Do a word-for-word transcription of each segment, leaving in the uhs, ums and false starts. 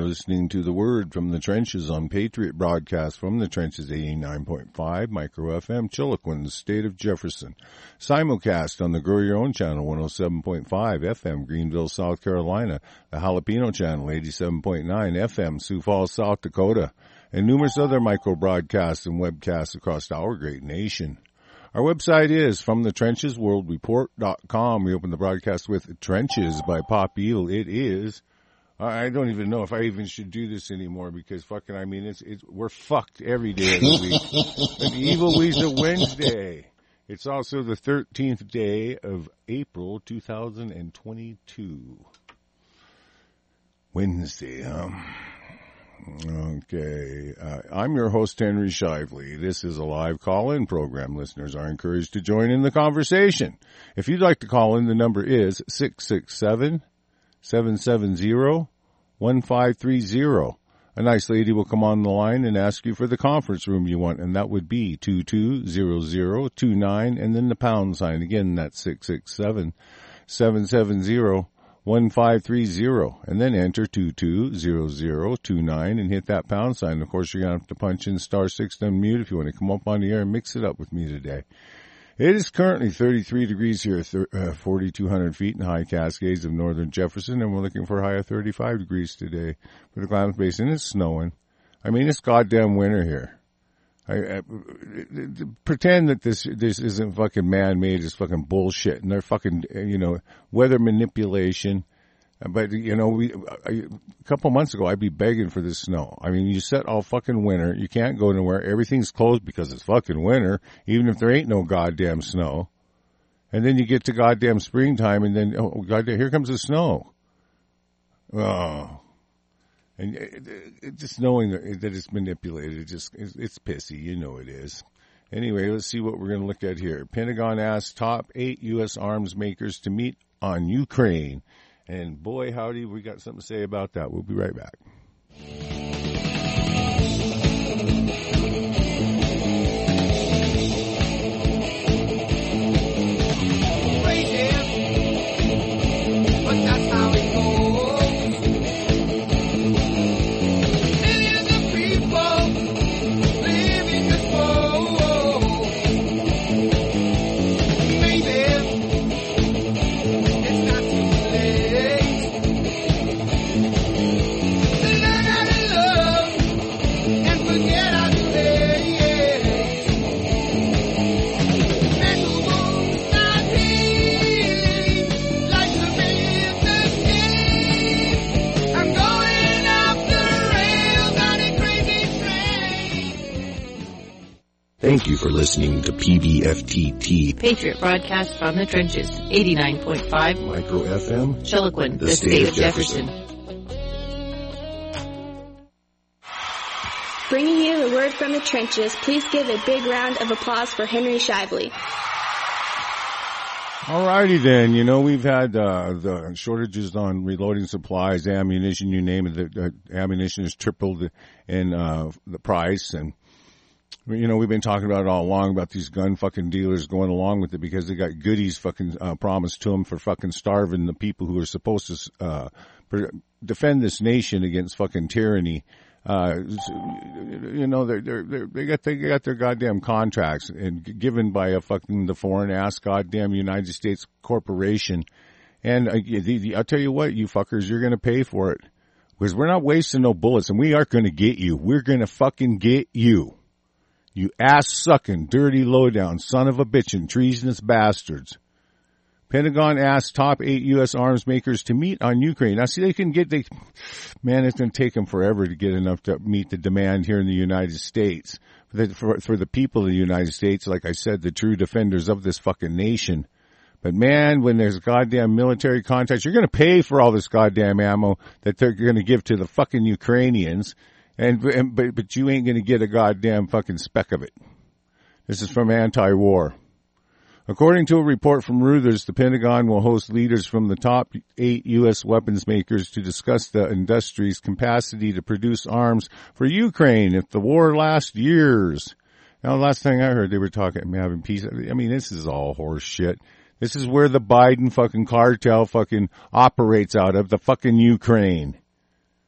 listening to The Word from the Trenches on Patriot Broadcast from the Trenches eighty-nine point five, Micro F M, Chiloquin, the state of Jefferson. Simulcast on the Grow Your Own channel, one oh seven point five F M, Greenville, South Carolina. The Jalapeno channel, eighty-seven point nine F M, Sioux Falls, South Dakota. And numerous other micro broadcasts and webcasts across our great nation. Our website is from the trenches world report dot com. We open the broadcast with Trenches by Pop Evil. It is, I don't even know if I even should do this anymore because fucking, I mean, it's, it's, we're fucked every day of the week. An Evil Weezer Wednesday. It's also the thirteenth day of April two thousand twenty-two. Wednesday, huh? Okay, uh, I'm your host, Henry Shively. This is a live call-in program. Listeners are encouraged to join in the conversation. If you'd like to call in, the number is six six seven, seven seven zero, one five three zero. A nice lady will come on the line and ask you for the conference room you want, and that would be two two zero zero two nine, and then the pound sign. Again, that's six six seven, seven seven zero, one five three zero, and then enter two two zero zero two nine and hit that pound sign. Of course, you're going to have to punch in star six to unmute if you want to come up on the air and mix it up with me today. It is currently thirty-three degrees here, uh, forty-two hundred feet in high Cascades of northern Jefferson, and we're looking for a high of thirty-five degrees today for the Klamath Basin. It's snowing. I mean, it's goddamn winter here. I, I, pretend that this this isn't fucking man-made. It's fucking bullshit, and they're fucking, you know, weather manipulation. But, you know, we I, a couple months ago, I'd be begging for this snow. I mean, you set all fucking winter. You can't go nowhere. Everything's closed because it's fucking winter, even if there ain't no goddamn snow. And then you get to goddamn springtime, and then, oh, goddamn, here comes the snow. Oh. And it, it, just knowing that, that it's manipulated, it just it's, it's pissy. You know it is. Anyway, let's see what we're going to look at here. Pentagon asks top eight U S arms makers to meet on Ukraine. And boy, howdy, we got something to say about that. We'll be right back. Thank you for listening to P B F T T, Patriot Broadcast from the Trenches, eighty-nine point five Micro F M, Chiloquin, the, the state, state of Jefferson. Jefferson. Bringing you the word from the trenches, please give a big round of applause for Henry Shively. All righty then. You know, we've had uh, the shortages on reloading supplies, ammunition, you name it. The uh, ammunition has tripled in uh, the price, and you know, we've been talking about it all along about these gun fucking dealers going along with it because they got goodies fucking uh, promised to them for fucking starving the people who are supposed to uh defend this nation against fucking tyranny. Uh, you know, they're, they're, they're, they got, they got their goddamn contracts and given by a fucking, the foreign ass goddamn United States corporation. And uh, the, the, I'll tell you what, you fuckers, you're going to pay for it because we're not wasting no bullets and we aren't going to get you. We're going to fucking get you. You ass-sucking, dirty, low-down, son of a bitchin', treasonous bastards. Pentagon asks top eight U S arms makers to meet on Ukraine. Now, see, they can get, they, man, it's going to take them forever to get enough to meet the demand here in the United States. For the, for, for the people of the United States, like I said, the true defenders of this fucking nation. But man, when there's goddamn military contacts, you're going to pay for all this goddamn ammo that they're going to give to the fucking Ukrainians. And, and but, but you ain't going to get a goddamn fucking speck of it. This is from Anti-War. According to a report from Reuters, the Pentagon will host leaders from the top eight U S weapons makers to discuss the industry's capacity to produce arms for Ukraine if the war lasts years. Now, the last thing I heard, they were talking, having peace. I mean, this is all horse shit. This is where the Biden fucking cartel fucking operates out of, the fucking Ukraine.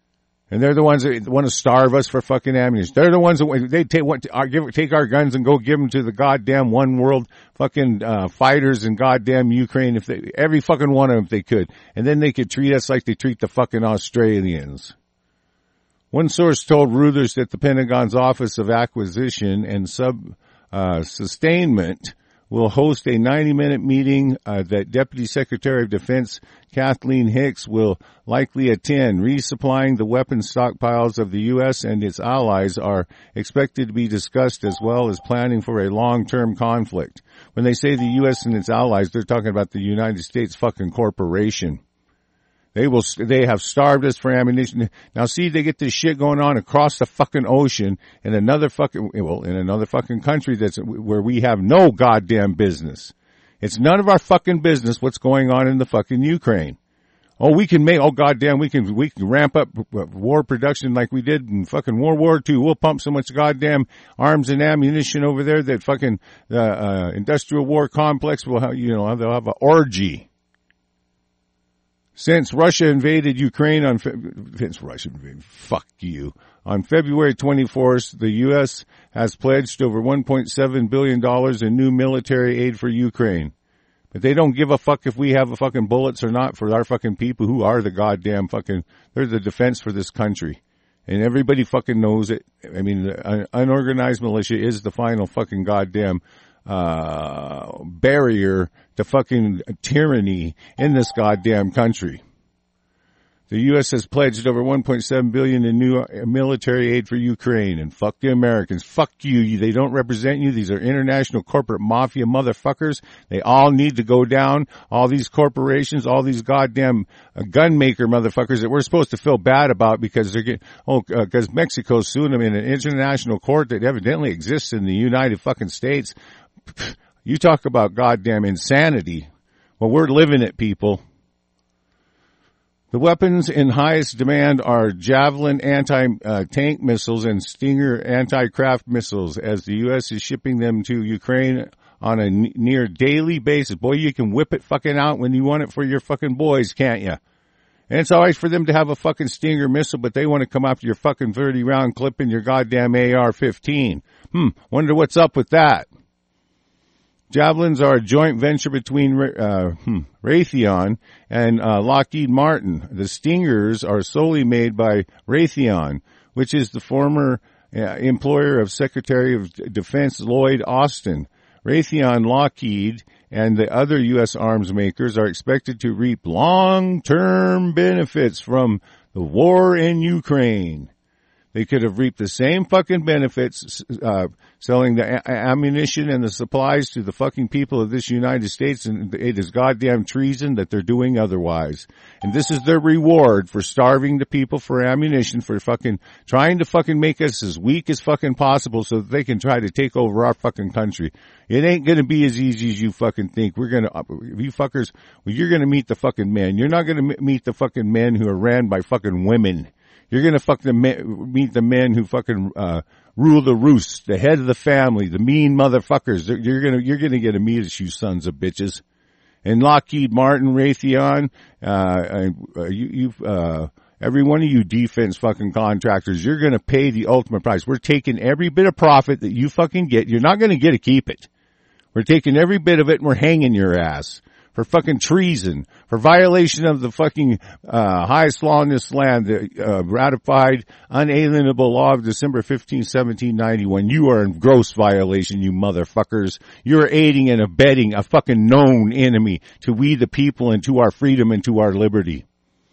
And they're the ones that want to starve us for fucking ammunition. They're the ones that they take want to, uh, give, take our guns and go give them to the goddamn one world fucking uh, fighters in goddamn Ukraine. If they, every fucking one of them, if they could, and then they could treat us like they treat the fucking Australians. One source told Reuters that the Pentagon's Office of Acquisition and Sub uh, Sustainment will host a ninety-minute meeting uh, that Deputy Secretary of Defense Kathleen Hicks will likely attend. Resupplying the weapons stockpiles of the U S and its allies are expected to be discussed, as well as planning for a long-term conflict. When they say the U S and its allies, they're talking about the United States fucking corporation. They will, they have starved us for ammunition. Now see, they get this shit going on across the fucking ocean in another fucking, well, in another fucking country that's, where we have no goddamn business. It's none of our fucking business what's going on in the fucking Ukraine. Oh, we can make, oh goddamn, we can, we can ramp up war production like we did in fucking World War Two. We'll pump so much goddamn arms and ammunition over there that fucking, uh, uh, industrial war complex will have, you know, they'll have an orgy. Since Russia invaded Ukraine on, since Russia invaded, fuck you. On February twenty-fourth, the U S has pledged over one point seven billion dollars in new military aid for Ukraine. But they don't give a fuck if we have a fucking bullets or not for our fucking people who are the goddamn fucking, they're the defense for this country. And everybody fucking knows it. I mean, the unorganized militia is the final fucking goddamn uh barrier to fucking tyranny in this goddamn country. The U S has pledged over one point seven billion dollars in new military aid for Ukraine, and fuck the Americans. Fuck you. They don't represent you. These are international corporate mafia motherfuckers. They all need to go down. All these corporations, all these goddamn uh, gun maker motherfuckers that we're supposed to feel bad about because they're getting, oh, because uh, Mexico's suing them in an international court that evidently exists in the United fucking States. You talk about goddamn insanity. Well, we're living it, people. The weapons in highest demand are Javelin anti-tank missiles and Stinger anti-craft missiles, as the U S is shipping them to Ukraine on a n- near daily basis. Boy, you can whip it fucking out when you want it for your fucking boys, can't you? And it's alright for them to have a fucking Stinger missile, but they want to come after your fucking thirty round clip in your goddamn A R fifteen. Hmm, wonder what's up with that. Javelins are a joint venture between uh, hmm, Raytheon and uh, Lockheed Martin. The Stingers are solely made by Raytheon, which is the former uh, employer of Secretary of Defense Lloyd Austin. Raytheon, Lockheed, and the other U S arms makers are expected to reap long-term benefits from the war in Ukraine. They could have reaped the same fucking benefits uh selling the a- ammunition and the supplies to the fucking people of this United States, and it is goddamn treason that they're doing otherwise. And this is their reward for starving the people for ammunition, for fucking trying to fucking make us as weak as fucking possible so that they can try to take over our fucking country. It ain't gonna be as easy as you fucking think. We're gonna, you fuckers, well, you're gonna meet the fucking men. You're not gonna meet the fucking men who are ran by fucking women. You're gonna fuck the men, meet the men who fucking, uh, rule the roost, the head of the family, the mean motherfuckers. You're gonna, you're gonna get a meet us, you sons of bitches. And Lockheed Martin, Raytheon, uh, uh you, you, uh, every one of you defense fucking contractors, you're gonna pay the ultimate price. We're taking every bit of profit that you fucking get. You're not gonna get to keep it. We're taking every bit of it and we're hanging your ass. For fucking treason, for violation of the fucking uh highest law in this land, the uh, ratified unalienable law of December fifteenth, seventeen ninety-one. You are in gross violation, you motherfuckers. You're aiding and abetting a fucking known enemy to we the people and to our freedom and to our liberty.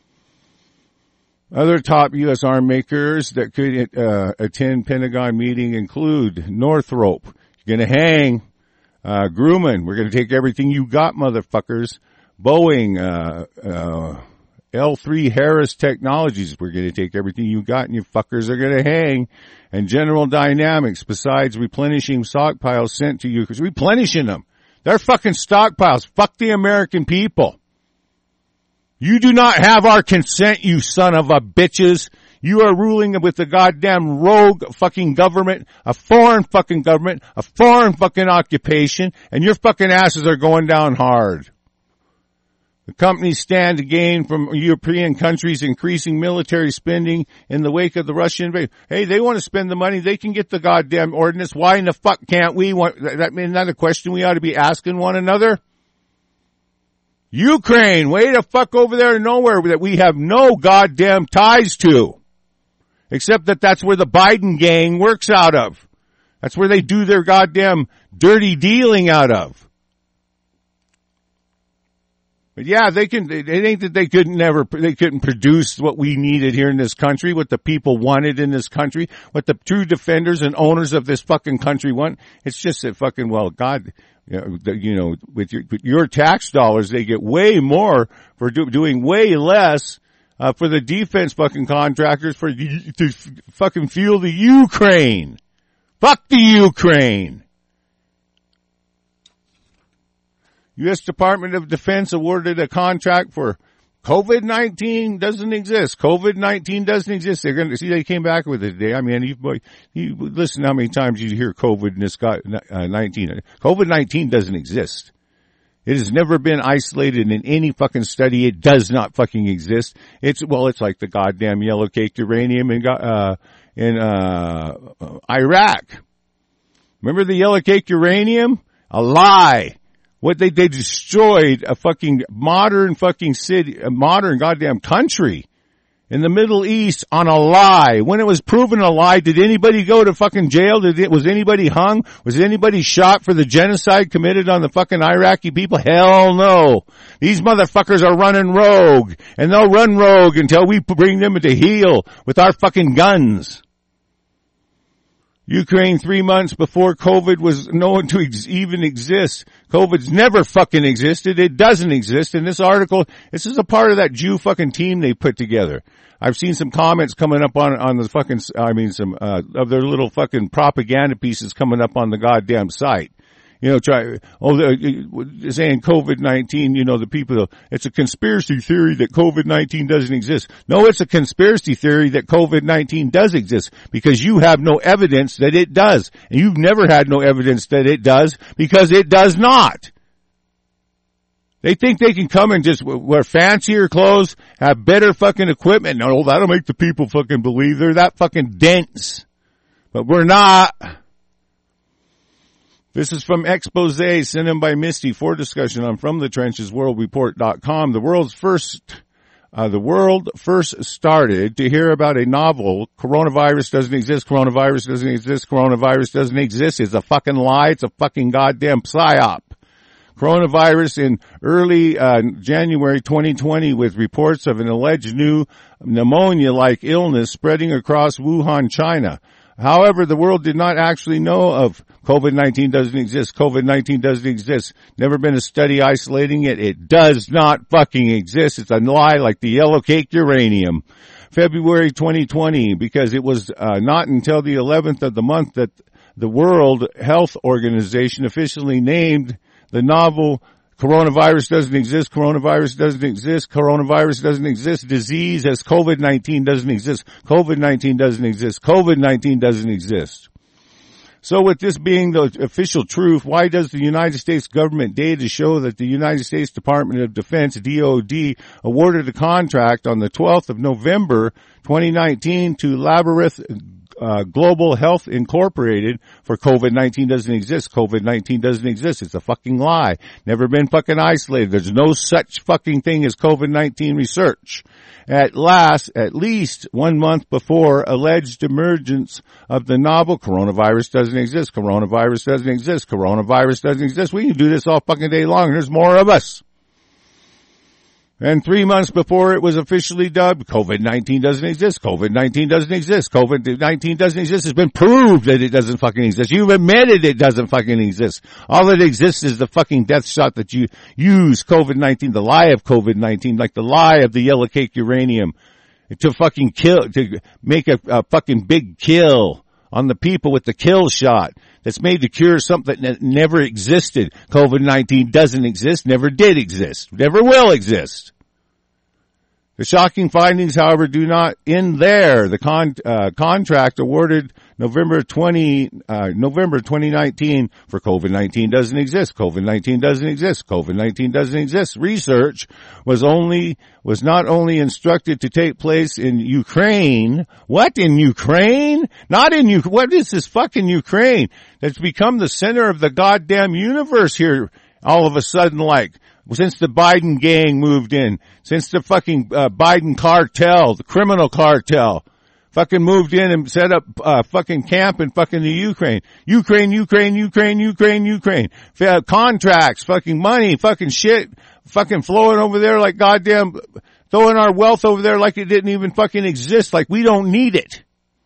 Other top U S arm makers that could uh attend Pentagon meeting include Northrop. You're gonna hang. Uh, Grumman, we're going to take everything you got, motherfuckers. Boeing, uh, uh, L three Harris Technologies, we're going to take everything you got and you fuckers are going to hang. And General Dynamics, besides replenishing stockpiles sent to you, because replenishing them. They're fucking stockpiles. Fuck the American people. You do not have our consent, you son of a bitches. You are ruling with the goddamn rogue fucking government, a foreign fucking government, a foreign fucking occupation, and your fucking asses are going down hard. The companies stand to gain from European countries increasing military spending in the wake of the Russian invasion. Hey, they want to spend the money. They can get the goddamn ordinance. Why in the fuck can't we? That means another question we ought to be asking one another. Ukraine, way the fuck over there nowhere that we have no goddamn ties to. Except that that's where the Biden gang works out of. That's where they do their goddamn dirty dealing out of. But yeah, they can, it ain't that they couldn't never, they couldn't produce what we needed here in this country, what the people wanted in this country, what the true defenders and owners of this fucking country want. It's just that fucking, well, God, you know, the, you know with, your, with your tax dollars, they get way more for do, doing way less, uh, for the defense fucking contractors for, to fucking fuel the Ukraine. Fuck the Ukraine. U S Department of Defense awarded a contract for COVID nineteen doesn't exist. COVID nineteen doesn't exist. They're going to see they came back with it today. I mean, you, you listen how many times you hear COVID and this got nineteen. COVID nineteen doesn't exist. It has never been isolated in any fucking study. It does not fucking exist. It's, well, it's like the goddamn yellow cake uranium in, uh, in, uh, Iraq. Remember the yellow cake uranium? A lie. What they, they destroyed a fucking modern fucking city, a modern goddamn country in the Middle East on a lie. When it was proven a lie, did anybody go to fucking jail? Did it, was anybody hung? Was anybody shot for the genocide committed on the fucking Iraqi people? Hell no. These motherfuckers are running rogue, and they'll run rogue until we bring them to heel with our fucking guns. Ukraine three months before COVID was known to ex- even exist. COVID's never fucking existed. It doesn't exist. In this article, this is a part of that Jew fucking team they put together. I've seen some comments coming up on, on the fucking, I mean some, uh, of their little fucking propaganda pieces coming up on the goddamn site. You know, try, oh, they're saying COVID nineteen, you know, the people, it's a conspiracy theory that COVID nineteen doesn't exist. No, it's a conspiracy theory that COVID nineteen does exist because you have no evidence that it does. And you've never had no evidence that it does because it does not. They think they can come and just wear fancier clothes, have better fucking equipment. No, that'll make the people fucking believe they're that fucking dense. But we're not. This is from Expose sent in by Misty for discussion on From the Trenches World Report dot com. The world's first, uh, the world first started to hear about a novel. Coronavirus doesn't exist. Coronavirus doesn't exist. Coronavirus doesn't exist. It's a fucking lie. It's a fucking goddamn psyop. Coronavirus in early uh, January twenty twenty with reports of an alleged new pneumonia-like illness spreading across Wuhan, China. However, the world did not actually know of COVID nineteen doesn't exist. COVID nineteen doesn't exist. Never been a study isolating it. It does not fucking exist. It's a lie like the yellow cake uranium. February twenty twenty, because it was uh, not until the eleventh of the month that the World Health Organization officially named the novel coronavirus doesn't exist, coronavirus doesn't exist, coronavirus doesn't exist, disease as COVID nineteen doesn't exist, COVID nineteen doesn't exist, COVID nineteen doesn't exist. So with this being the official truth, why does the United States government data show that the United States Department of Defense, D O D, awarded a contract on the twelfth of November twenty nineteen to Labyrinth Uh, Global Health Incorporated for COVID nineteen doesn't exist. COVID nineteen doesn't exist. It's a fucking lie. Never been fucking isolated. There's no such fucking thing as COVID nineteen research. At last, at least one month before alleged emergence of the novel, coronavirus doesn't exist. Coronavirus doesn't exist. Coronavirus doesn't exist. We can do this all fucking day long. There's more of us. And three months before it was officially dubbed, COVID nineteen doesn't exist, COVID nineteen doesn't exist, COVID nineteen doesn't exist. It's been proved that it doesn't fucking exist. You've admitted it doesn't fucking exist. All that exists is the fucking death shot that you use, COVID nineteen, the lie of COVID nineteen, like the lie of the yellow cake uranium, to fucking kill, to make a, a fucking big kill on the people with the kill shot that's made to cure something that never existed. COVID nineteen doesn't exist, never did exist, never will exist. The shocking findings, however, do not end there. The con, uh, contract awarded November twentieth, uh, November twenty nineteen for COVID nineteen doesn't exist. COVID nineteen doesn't exist. COVID nineteen doesn't exist. Research was only, was not only instructed to take place in Ukraine. What? In Ukraine? Not in Ukraine. What is this fucking Ukraine? That's become the center of the goddamn universe here all of a sudden, like, since the Biden gang moved in, since the fucking uh, Biden cartel, the criminal cartel, fucking moved in and set up uh, fucking camp in fucking the Ukraine. Ukraine, Ukraine, Ukraine, Ukraine, Ukraine. F- contracts, fucking money, fucking shit, fucking flowing over there like goddamn, throwing our wealth over there like it didn't even fucking exist, like we don't need it.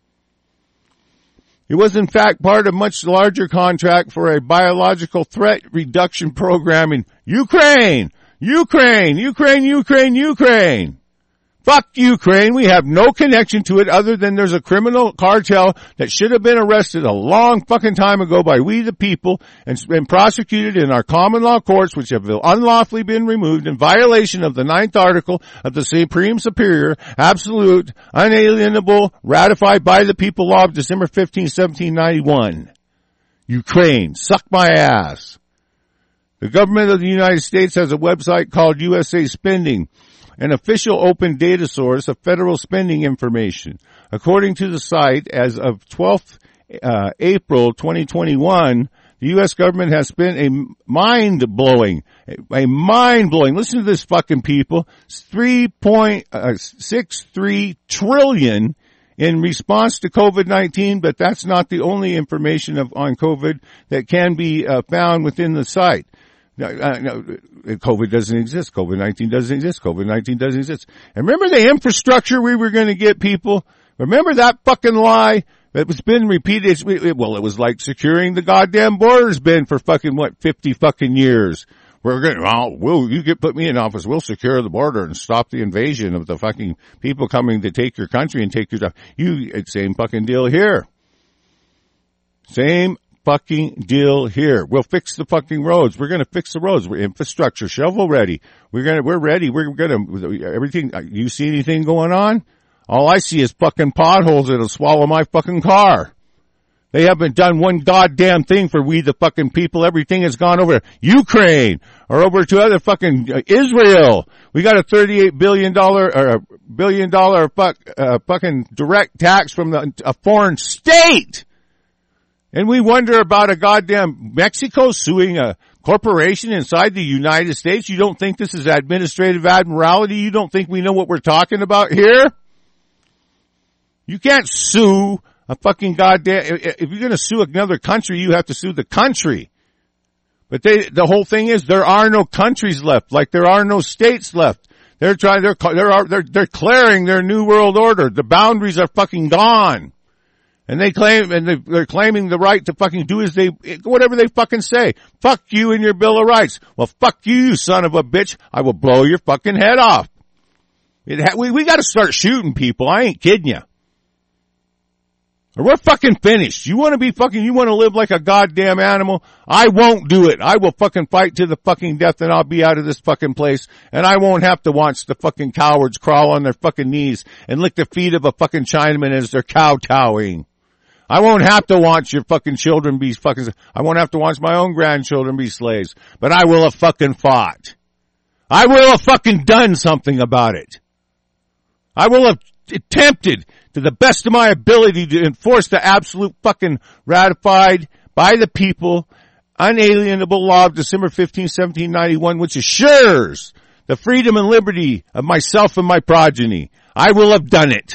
It was in fact part of a much larger contract for a biological threat reduction program in Ukraine. Ukraine, Ukraine, Ukraine, Ukraine. Fuck Ukraine. We have no connection to it other than there's a criminal cartel that should have been arrested a long fucking time ago by we the people and been prosecuted in our common law courts, which have unlawfully been removed in violation of the ninth article of the Supreme Superior, absolute, unalienable, ratified by the people law of December fifteenth, seventeen ninety-one. Ukraine. Suck my ass. The government of the United States has a website called U S A Spending, an official open data source of federal spending information. According to the site, as of twelfth uh, April twenty twenty-one, the U S government has spent a mind-blowing, a mind-blowing, listen to this fucking people, three point six three trillion in response to COVID nineteen, but that's not the only information of, on COVID that can be uh, found within the site. No, uh, no, COVID doesn't exist. COVID nineteen doesn't exist. COVID nineteen doesn't exist. And remember the infrastructure we were going to get, people? Remember that fucking lie that was been repeated? It, well, it was like securing the goddamn border's been for fucking, what, fifty fucking years. We're going to, well, we'll, you get, put me in office, we'll secure the border and stop the invasion of the fucking people coming to take your country and take your stuff. You, it's same fucking deal here. Same fucking deal here. We'll fix the fucking roads. We're going to fix the roads. We're infrastructure, shovel ready. We're going to, we're ready. We're going to, everything, you see anything going on? All I see is fucking potholes that'll swallow my fucking car. They haven't done one goddamn thing for we the fucking people. Everything has gone over to Ukraine or over to other fucking uh, Israel. We got a thirty-eight billion dollars or a billion dollar fuck, uh, fucking direct tax from the, a foreign state. And we wonder about a goddamn Mexico suing a corporation inside the United States. You don't think this is administrative admiralty? You don't think we know what we're talking about here? You can't sue a fucking goddamn, if you're going to sue another country, you have to sue the country. But they, the whole thing is there are no countries left, like there are no states left. They're trying, they're, they're, they're, they're declaring their new world order. The boundaries are fucking gone. And they claim, and they're claiming the right to fucking do as they, whatever they fucking say. Fuck you and your Bill of Rights. Well, fuck you, you son of a bitch. I will blow your fucking head off. It ha- we, we gotta start shooting people. I ain't kidding you. Or we're fucking finished. You wanna be fucking, you wanna live like a goddamn animal? I won't do it. I will fucking fight to the fucking death and I'll be out of this fucking place. And I won't have to watch the fucking cowards crawl on their fucking knees and lick the feet of a fucking Chinaman as they're kowtowing. I won't have to watch your fucking children be fucking, I won't have to watch my own grandchildren be slaves. But I will have fucking fought. I will have fucking done something about it. I will have attempted to the best of my ability to enforce the absolute fucking ratified by the people, unalienable law of December fifteenth, seventeen ninety-one, which assures the freedom and liberty of myself and my progeny. I will have done it.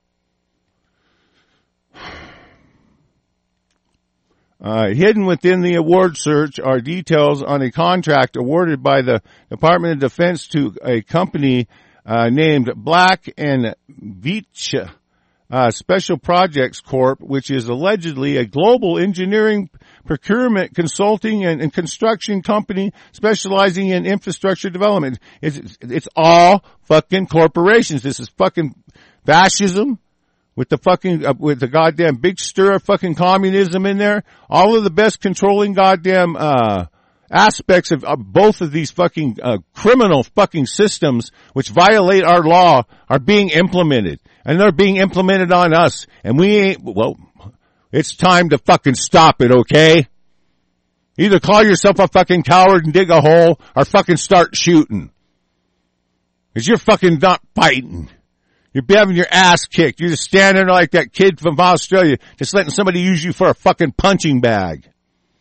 Uh, hidden within the award search are details on a contract awarded by the Department of Defense to a company uh, named Black and Veatch uh, Special Projects Corp, which is allegedly a global engineering, procurement, consulting, and, and construction company specializing in infrastructure development. It's, it's all fucking corporations. This is fucking fascism. With the fucking, uh, with the goddamn big stir of fucking communism in there. All of the best controlling goddamn, uh, aspects of uh, both of these fucking uh, criminal fucking systems which violate our law are being implemented. And they're being implemented on us. And we ain't, well, it's time to fucking stop it, okay? Either call yourself a fucking coward and dig a hole, or fucking start shooting. Cause you're fucking not fighting. You're having your ass kicked. You're just standing there like that kid from Australia, just letting somebody use you for a fucking punching bag.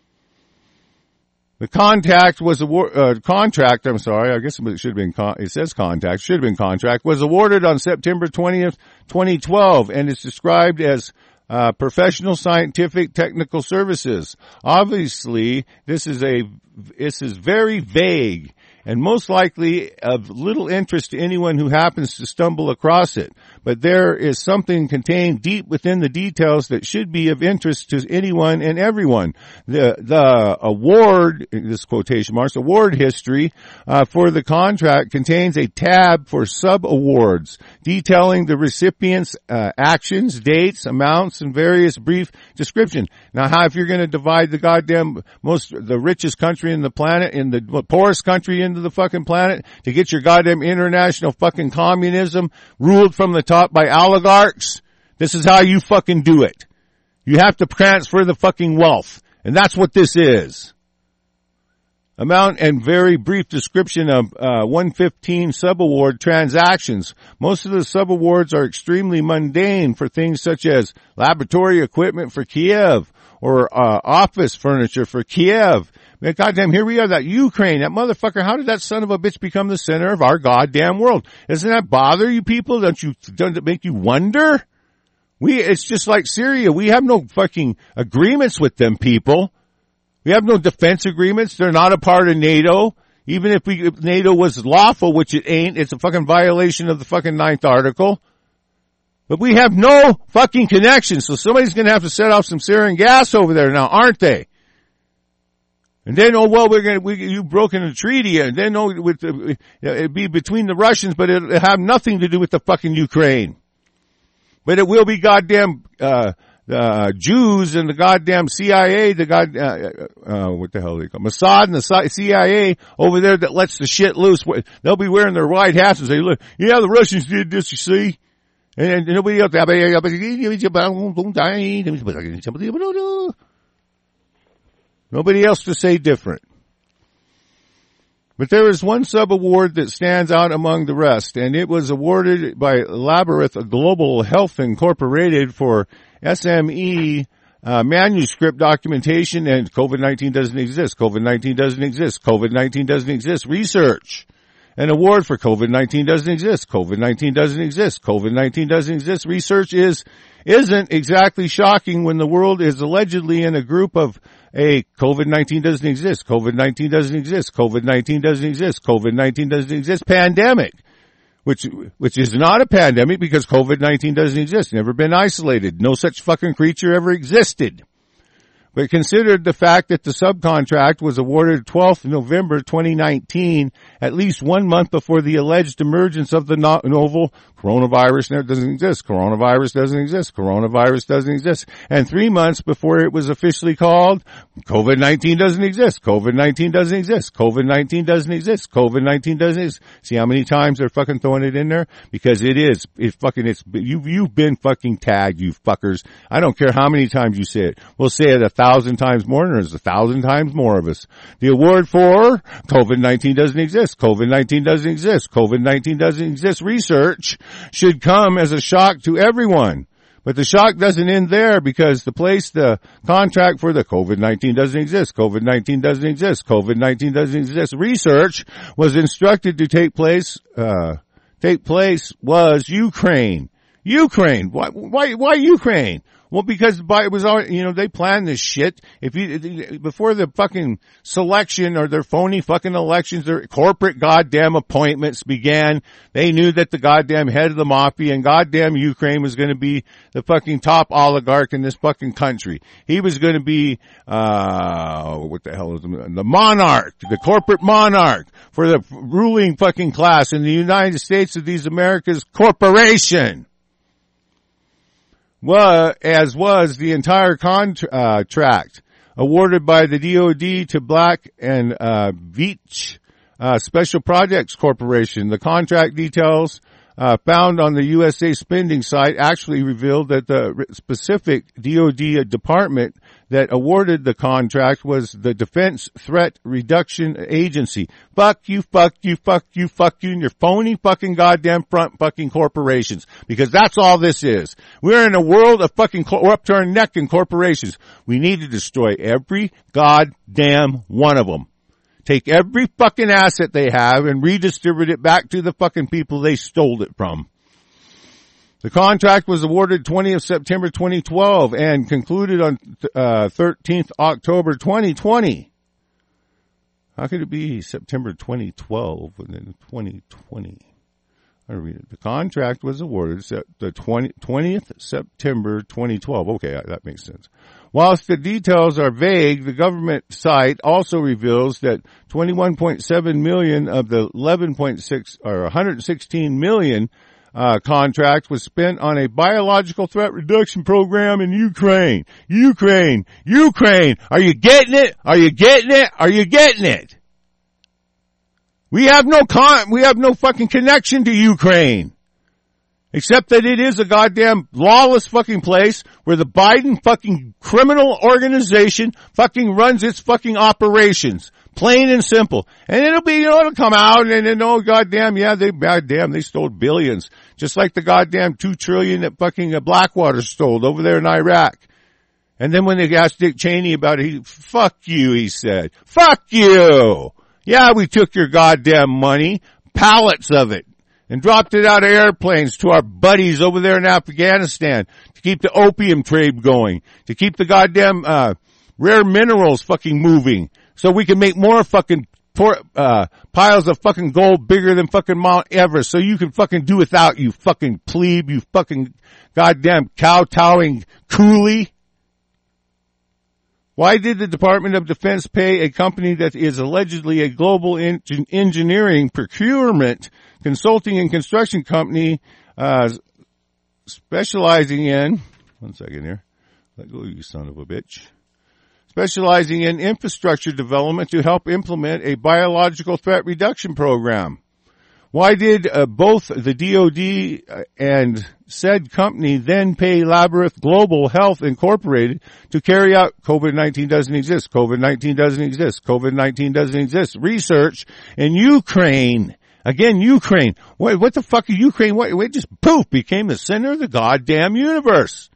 The contact was award, uh, contract, I'm sorry, I guess it should have been, con- it says contact, should have been contract, was awarded on September twentieth, twenty twelve, and it's described as uh, professional scientific technical services. Obviously, this is a, this is very vague and most likely of little interest to anyone who happens to stumble across it. But there is something contained deep within the details that should be of interest to anyone and everyone. The the award, this quotation marks, award history uh, for the contract contains a tab for sub-awards detailing the recipient's uh, actions, dates, amounts, and various brief description. Now, how if you're going to divide the goddamn most, the richest country in the planet, in the poorest country into the fucking planet, to get your goddamn international fucking communism ruled from the top by oligarchs, this is how you fucking do it. You have to transfer the fucking wealth. And that's what this is. Amount and very brief description of uh, one fifteen subaward transactions. Most of the subawards are extremely mundane for things such as laboratory equipment for Kiev or uh, office furniture for Kiev. Man, goddamn, here we are, that Ukraine, that motherfucker, how did that son of a bitch become the center of our goddamn world? Doesn't that bother you people? Don't you, doesn't it make you wonder? We, it's just like Syria. We have no fucking agreements with them people. We have no defense agreements. They're not a part of NATO. Even if we, if NATO was lawful, which it ain't, it's a fucking violation of the fucking ninth article. But we have no fucking connection, so somebody's gonna have to set off some sarin gas over there now, aren't they? And then, oh well, we're gonna, we, you've broken a treaty, and then, oh, with the, it'd be between the Russians, but it'll have nothing to do with the fucking Ukraine. But it will be goddamn, uh, uh, Jews and the goddamn C I A, the god, uh, uh, what the hell are they called? Mossad and the C I A over there that lets the shit loose. They'll be wearing their white hats and say, look, yeah, the Russians did this, you see? And, and nobody else, nobody else to say different. But there is one sub-award that stands out among the rest, and it was awarded by Labyrinth Global Health Incorporated for S M E uh, manuscript documentation, and COVID nineteen doesn't exist, COVID nineteen doesn't exist, COVID nineteen doesn't exist, research. An award for COVID nineteen doesn't exist, COVID nineteen doesn't exist, COVID nineteen doesn't exist, research is, isn't exactly shocking when the world is allegedly in a group of a COVID nineteen doesn't exist, COVID nineteen doesn't exist, COVID nineteen doesn't exist, COVID nineteen doesn't exist, pandemic, which, which is not a pandemic because COVID nineteen doesn't exist, never been isolated, no such fucking creature ever existed. But considered the fact that the subcontract was awarded twelfth of November twenty nineteen, at least one month before the alleged emergence of the no- novel coronavirus doesn't exist, coronavirus doesn't exist, coronavirus doesn't exist, and three months before it was officially called COVID nineteen doesn't exist, COVID nineteen doesn't exist, COVID nineteen doesn't exist, COVID nineteen doesn't exist. See how many times they're fucking throwing it in there? Because it is, it fucking, it's, you've, you've been fucking tagged, you fuckers. I don't care how many times you say it. We'll say it a thousand times more, and there's a thousand times more of us. The award for COVID nineteen doesn't exist, COVID nineteen doesn't exist, COVID nineteen doesn't exist research should come as a shock to everyone. But the shock doesn't end there, because the place, the contract for the COVID nineteen doesn't exist, COVID nineteen doesn't exist, COVID nineteen doesn't exist research was instructed to take place, uh, take place was Ukraine. Ukraine. Why, why, why Ukraine? Well, because by, it was all, you know, they planned this shit. If you, before the fucking selection or their phony fucking elections, their corporate goddamn appointments began, they knew that the goddamn head of the mafia and goddamn Ukraine was going to be the fucking top oligarch in this fucking country. He was going to be, uh, what the hell is the, the monarch, the corporate monarch for the ruling fucking class in the United States of these America's corporation. Well, as was the entire contract. awarded by the D O D to Black and uh, Veatch uh, Special Projects Corporation. The contract details uh, found on the U S A spending site actually revealed that the specific D O D department that awarded the contract was the Defense Threat Reduction Agency. Fuck you, fuck you, fuck you, fuck you, and your phony fucking goddamn front fucking corporations. Because that's all this is. We're in a world of fucking, we're up to our neck in corporations. We need to destroy every goddamn one of them. Take every fucking asset they have and redistribute it back to the fucking people they stole it from. The contract was awarded twentieth September twenty twelve and concluded on uh, thirteenth October twenty twenty. How could it be September twenty twelve and then twenty twenty? I read it. The contract was awarded the twentieth September twenty twelve. Okay, that makes sense. Whilst the details are vague, the government site also reveals that twenty-one point seven million of the eleven point six or one hundred sixteen million Uh, contract was spent on a biological threat reduction program in Ukraine. Ukraine. Ukraine. Are you getting it? Are you getting it? Are you getting it? We have no con, we have no fucking connection to Ukraine. Except that it is a goddamn lawless fucking place where the Biden fucking criminal organization fucking runs its fucking operations. Plain and simple. And it'll be, you know, it'll come out and then, oh, goddamn, yeah, they, goddamn, they stole billions. Just like the goddamn two trillion that fucking Blackwater stole over there in Iraq. And then when they asked Dick Cheney about it, he, fuck you, he said. Fuck you! Yeah, we took your goddamn money, pallets of it, and dropped it out of airplanes to our buddies over there in Afghanistan to keep the opium trade going, to keep the goddamn, uh, rare minerals fucking moving. So we can make more fucking pour, uh, piles of fucking gold bigger than fucking Mount Everest. So you can fucking do without, you fucking plebe, you fucking goddamn kowtowing coolie. Why did the Department of Defense pay a company that is allegedly a global en- engineering, procurement, consulting, and construction company, uh, specializing in, one second here, let go, you son of a bitch. Specializing in infrastructure development to help implement a biological threat reduction program? Why did uh, both the D O D and said company then pay Labyrinth Global Health Incorporated to carry out COVID nineteen doesn't exist, COVID nineteen doesn't exist, COVID nineteen doesn't exist research in Ukraine? Again, Ukraine. What, what the fuck is Ukraine? What, it just poof became the center of the goddamn universe.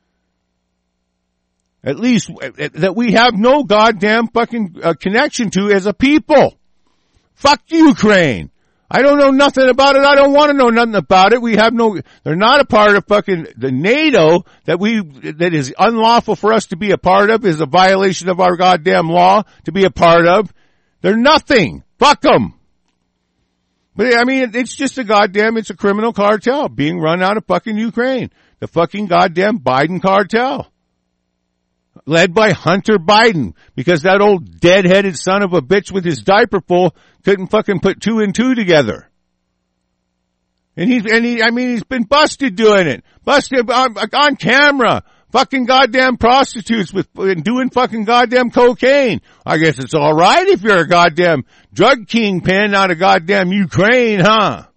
At least that we have no goddamn fucking uh, connection to as a people. Fuck Ukraine. I don't know nothing about it. I don't want to know nothing about it. We have no, they're not a part of fucking the NATO that we, that is unlawful for us to be a part of, is a violation of our goddamn law to be a part of. They're nothing. Fuck them. But I mean, it's just a goddamn, it's a criminal cartel being run out of fucking Ukraine. The fucking goddamn Biden cartel. Led by Hunter Biden, because that old dead-headed son of a bitch with his diaper full couldn't fucking put two and two together. And he's, and he, I mean, he's been busted doing it. Busted on, on camera. Fucking goddamn prostitutes with, and doing fucking goddamn cocaine. I guess it's alright if you're a goddamn drug kingpin out of goddamn Ukraine, huh?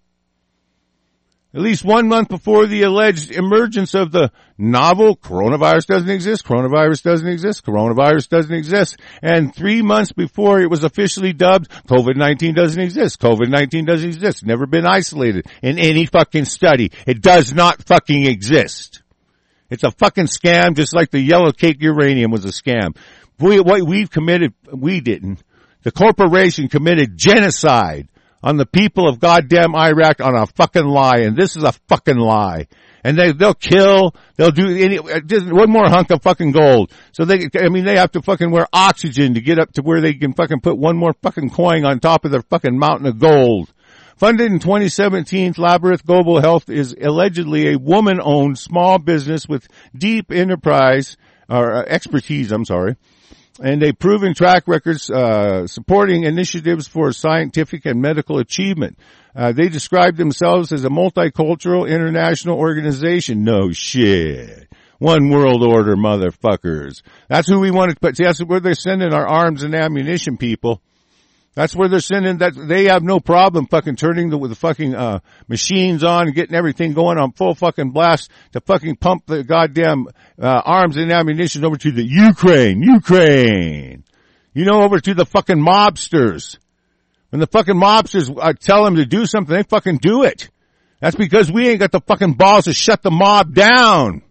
At least one month before the alleged emergence of the novel coronavirus doesn't exist, coronavirus doesn't exist, coronavirus doesn't exist, and three months before it was officially dubbed COVID nineteen doesn't exist, COVID nineteen doesn't exist, never been isolated in any fucking study. It does not fucking exist. It's a fucking scam, just like the yellow cake uranium was a scam. We, what we've committed, we didn't. The corporation committed genocide on the people of goddamn Iraq on a fucking lie, and this is a fucking lie. And they, they'll kill, they'll do any, just one more hunk of fucking gold. So they, I mean, they have to fucking wear oxygen to get up to where they can fucking put one more fucking coin on top of their fucking mountain of gold. Funded in twenty seventeen, Labyrinth Global Health is allegedly a woman-owned small business with deep enterprise, or uh, expertise, I'm sorry, and a proven track records uh supporting initiatives for scientific and medical achievement. Uh they describe themselves as a multicultural international organization. No shit. One world order, motherfuckers. That's who we want to put. See, that's where they're sending our arms and ammunition, people. That's where they're sending that. They have no problem fucking turning the, the fucking, uh, machines on and getting everything going on full fucking blast to fucking pump the goddamn, uh, arms and ammunition over to the Ukraine, Ukraine. You know, over to the fucking mobsters. When the fucking mobsters uh, tell them to do something, they fucking do it. That's because we ain't got the fucking balls to shut the mob down.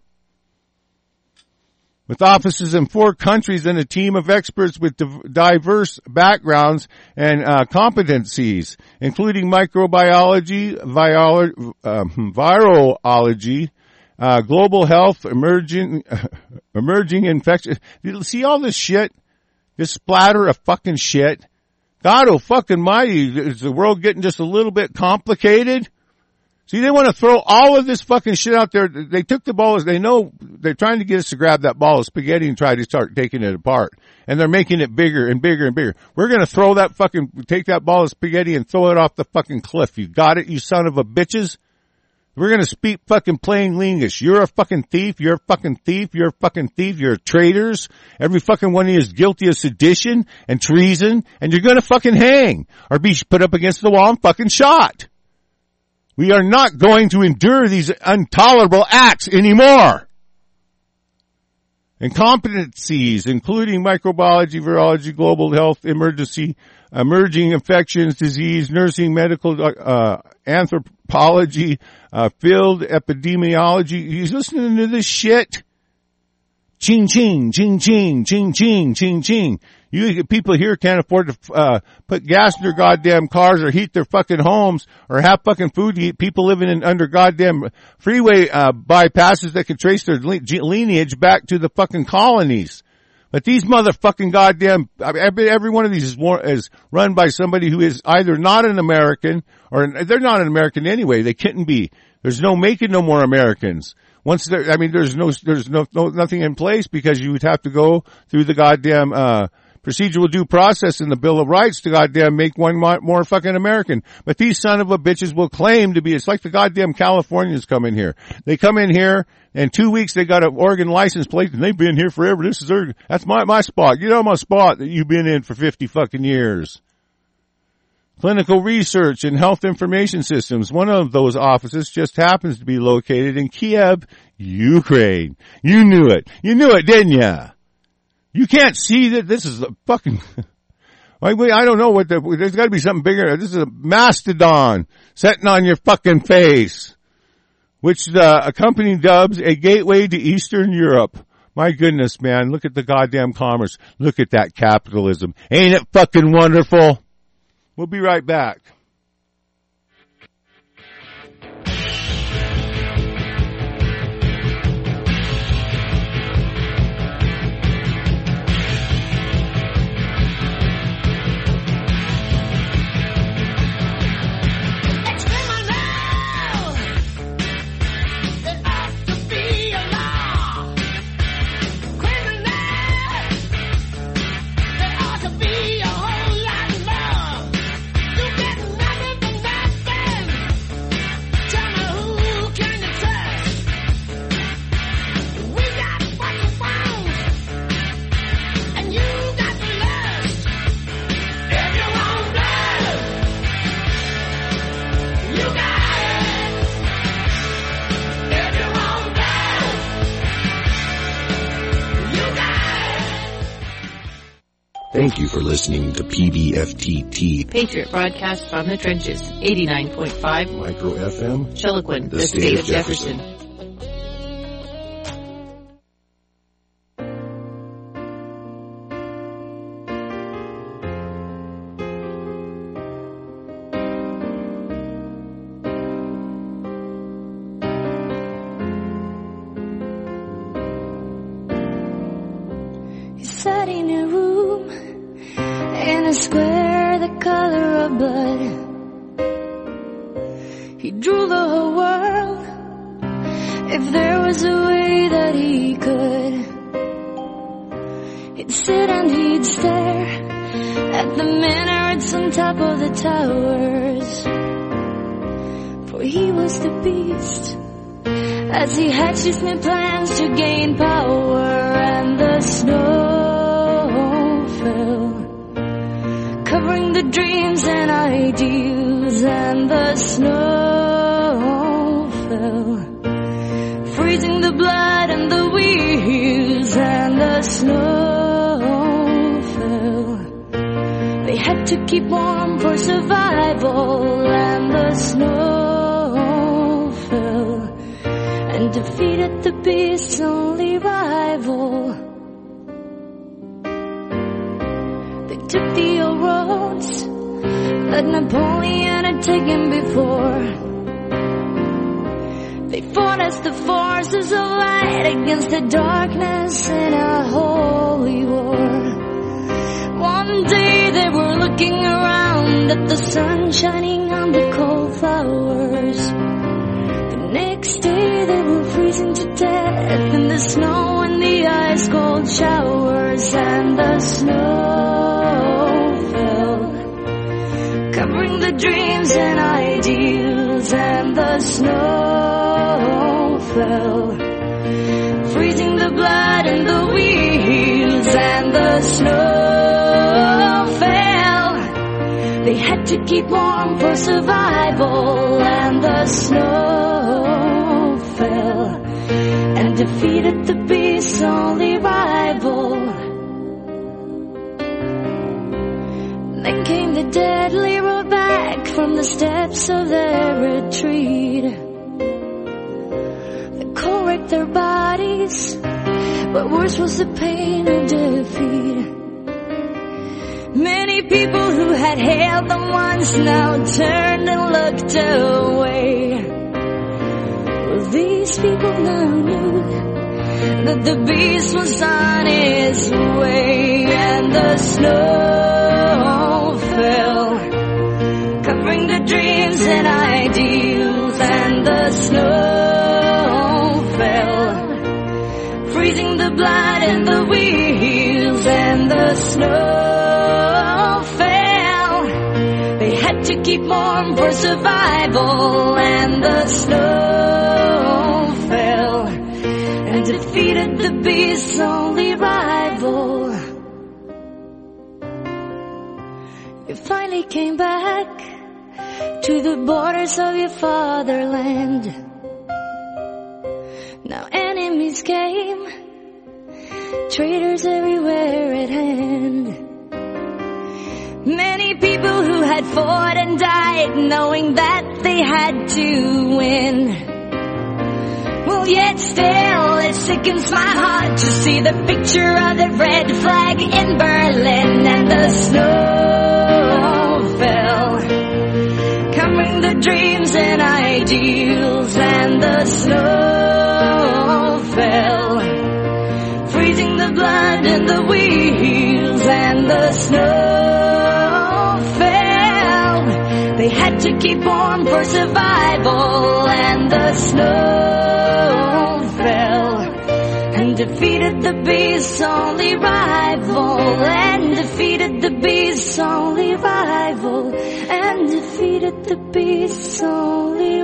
With offices in four countries and a team of experts with diverse backgrounds and uh, competencies, including microbiology, violo- uh, virology, uh, global health, emerging, emerging infections. See all this shit? This splatter of fucking shit? God oh fucking mighty, is the world getting just a little bit complicated? See, they want to throw all of this fucking shit out there. They took the ball, they know they're trying to get us to grab that ball of spaghetti and try to start taking it apart. And they're making it bigger and bigger and bigger. We're going to throw that fucking, take that ball of spaghetti and throw it off the fucking cliff. You got it, you son of a bitches? We're going to speak fucking plain English. You're a fucking thief. You're a fucking thief. You're a fucking thief. You're traitors. Every fucking one of you is guilty of sedition and treason. And you're going to fucking hang or be put up against the wall and fucking shot. We are not going to endure these intolerable acts anymore. Incompetencies, including microbiology, virology, global health, emergency, emerging infections, disease, nursing, medical, uh, anthropology, uh, field epidemiology. He's listening to this shit. Ching, ching, ching, ching, ching, ching, ching, ching. You people here can't afford to, uh, put gas in their goddamn cars or heat their fucking homes or have fucking food to eat. People living in under goddamn freeway, uh, bypasses that can trace their lineage back to the fucking colonies. But these motherfucking goddamn, every, every one of these is, is run by somebody who is either not an American or they're not an American anyway. They couldn't be. There's no making no more Americans. Once there, I mean, there's no, there's no, no, nothing in place because you would have to go through the goddamn, uh, procedural due process in the Bill of Rights to goddamn make one more, more fucking American. But these son of a bitches will claim to be, it's like the goddamn Californians come in here. They come in here and two weeks they got an Oregon license plate and they've been here forever. This is their, that's my, my spot. Get on my spot that you've been in for fifty fucking years. Clinical research and health information systems. One of those offices just happens to be located in Kiev, Ukraine. You knew it. You knew it, didn't ya? You can't see that this is a fucking, I don't know what the, there's gotta be something bigger. This is a mastodon sitting on your fucking face, which the a company dubs a gateway to Eastern Europe. My goodness, man, look at the goddamn commerce. Look at that capitalism. Ain't it fucking wonderful? We'll be right back. Thank you for listening to P B F T T. Patriot broadcast from the trenches, eighty-nine point five. Micro F M. Chiloquin, the, the state, state of Jefferson. Jefferson. As he hatches new plans to gain snow fell, freezing the blood and the wheels, and the snow fell. They had to keep warm for survival, and the snow fell, and defeated the beast's only rival. They took the old roads that Napoleon had taken before. They fought as the forces of light against the darkness in a holy war. One day they were looking around at the sun shining on the cold flowers. The next day they were freezing to death in the snow and the ice cold showers, and the snow fell, covering the dreams and ideals, and the snow fell, freezing the blood and the wheels, and the snow fell. They had to keep warm for survival, and the snow fell, and defeated the beast's only rival. Then came the deadly road back from the steps of their retreat. The cold wrecked their bodies, but worse was the pain of defeat. Many people who had hailed them once now turned and looked away. Well, these people now knew that the beast was on his way, and the snow fell, covering the dreams and ideals, and the snow fell, freezing the blood and the wheels, and the snow fell. They had to keep warm for survival, and the snow fell, and defeated the beast's only rival. You finally came back to the borders of your fatherland. Now enemies came, traitors everywhere at hand. Many people who had fought and died knowing that they had to win. Well, yet still it sickens my heart to see the picture of the red flag in Berlin, and the snow fell, covering the dreams and ideals, and the snow fell, freezing the blood and the wheels, and the snow fell. They had to keep warm for survival, and the snow fell, and defeated the beast's only rival, and defeated the beast's only rival, and defeated the beast's only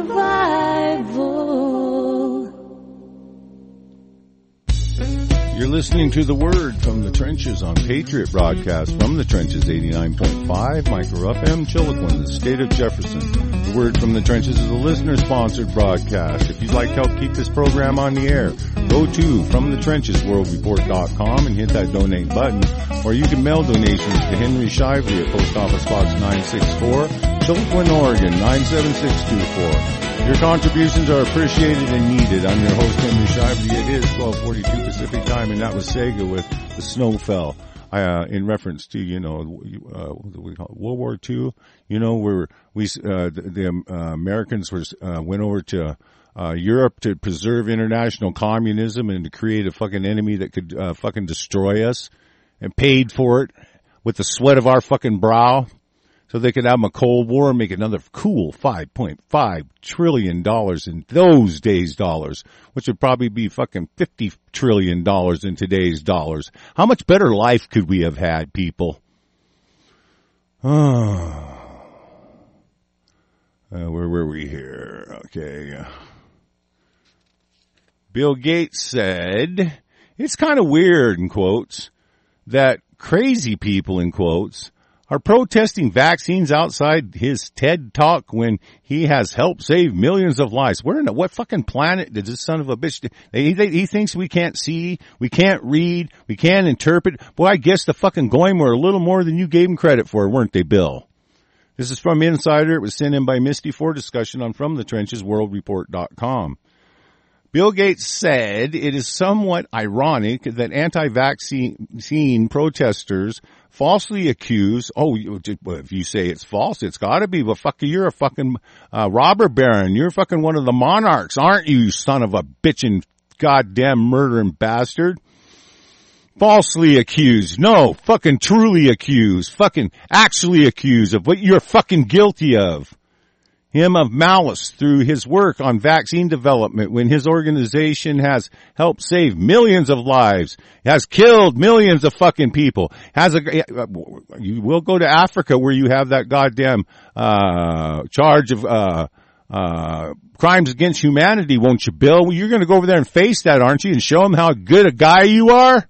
rival. You're listening to The Word from the Trenches on Patriot Broadcast from the Trenches eighty-nine point five, Micro F M, Chiloquin, the state of Jefferson. The Word from the Trenches is a listener-sponsored broadcast. If you'd like to help keep this program on the air, go to from the trenches world report dot com and hit that donate button. Or you can mail donations to Henry Shively at Post Office Box nine sixty-four, Chiloquin, Oregon nine seven six two four. Your contributions are appreciated and needed. I'm your host, Henry Shively. It is twelve forty-two Pacific time, and that was Sega with The Snow Fell. Uh, in reference to, you know, uh, what do we call it? World War Two, you know, where we, uh, the, the uh, Americans were, uh, went over to, uh, Europe to preserve international communism and to create a fucking enemy that could, uh, fucking destroy us, and paid for it with the sweat of our fucking brow. So they could have a Cold War and make another cool five point five trillion dollars in those days dollars, which would probably be fucking fifty trillion dollars in today's dollars. How much better life could we have had, people? Oh. Uh, where were we here? Okay. Bill Gates said, it's kind of weird, in quotes, that crazy people, in quotes, are protesting vaccines outside his TED Talk when he has helped save millions of lives. Where in the, what fucking planet did this son of a bitch, he, he thinks we can't see, we can't read, we can't interpret. Boy, I guess the fucking Goyim were a little more than you gave him credit for, weren't they, Bill? This is from Insider. It was sent in by Misty for discussion on From the Trenches World Report dot com. Bill Gates said it is somewhat ironic that anti-vaccine protesters falsely accuse, oh, if you say it's false, it's gotta be, but fuck, you're a fucking uh, robber baron. You're fucking one of the monarchs, aren't you, you son of a bitchin' goddamn murdering bastard? Falsely accused. No, fucking truly accused. Fucking actually accused of what you're fucking guilty of. Him of malice through his work on vaccine development when his organization has helped save millions of lives, has killed millions of fucking people, has a, you will go to Africa where you have that goddamn, uh, charge of, uh, uh, crimes against humanity, won't you, Bill? Well, you're gonna go over there and face that, aren't you? And show them how good a guy you are?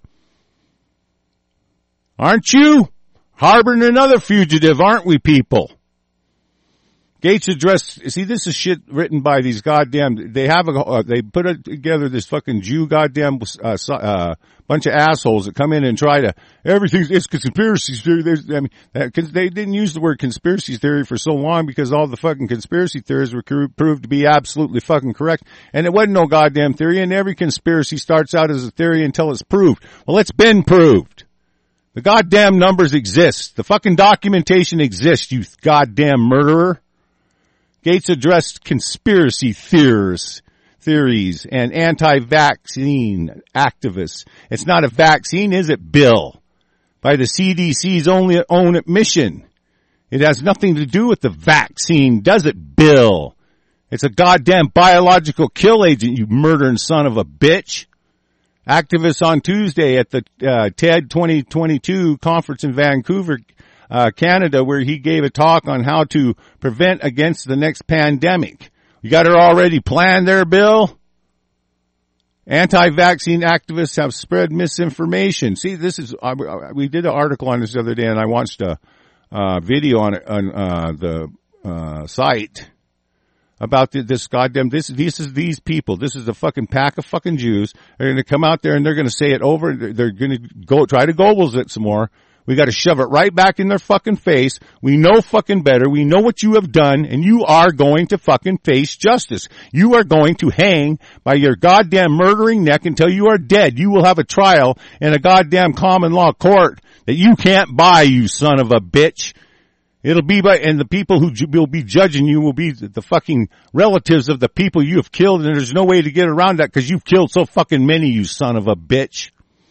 Aren't you? Harboring another fugitive, aren't we, people? Gates addressed, see, this is shit written by these goddamn, they have a, uh, they put it together this fucking Jew goddamn, uh, uh, bunch of assholes that come in and try to, everything's, it's conspiracy theory. There's, I mean, that, cause they didn't use the word conspiracy theory for so long because all the fucking conspiracy theories were proved to be absolutely fucking correct. And it wasn't no goddamn theory, and every conspiracy starts out as a theory until it's proved. Well, it's been proved. The goddamn numbers exist. The fucking documentation exists, you goddamn murderer. Gates addressed conspiracy theories, theories and anti-vaccine activists. It's not a vaccine, is it, Bill? By the C D C's only own admission. It has nothing to do with the vaccine, does it, Bill? It's a goddamn biological kill agent, you murdering son of a bitch. Activists on Tuesday at the uh, TED twenty twenty-two conference in Vancouver, Uh, Canada, where he gave a talk on how to prevent against the next pandemic. You got it already planned there, Bill? Anti-vaccine activists have spread misinformation. See, this is, uh, we did an article on this the other day, and I watched a uh, video on, on uh, the uh, site about the, this goddamn, this, this is these people. This is a fucking pack of fucking Jews. They're going to come out there and they're going to say it over. They're going to go try to Goebbels it some more. We got to shove it right back in their fucking face. We know fucking better. We know what you have done, and you are going to fucking face justice. You are going to hang by your goddamn murdering neck until you are dead. You will have a trial in a goddamn common law court that you can't buy, you son of a bitch. It'll be by, and the people who ju- will be judging you will be the, the fucking relatives of the people you have killed, and there's no way to get around that because you've killed so fucking many, you son of a bitch.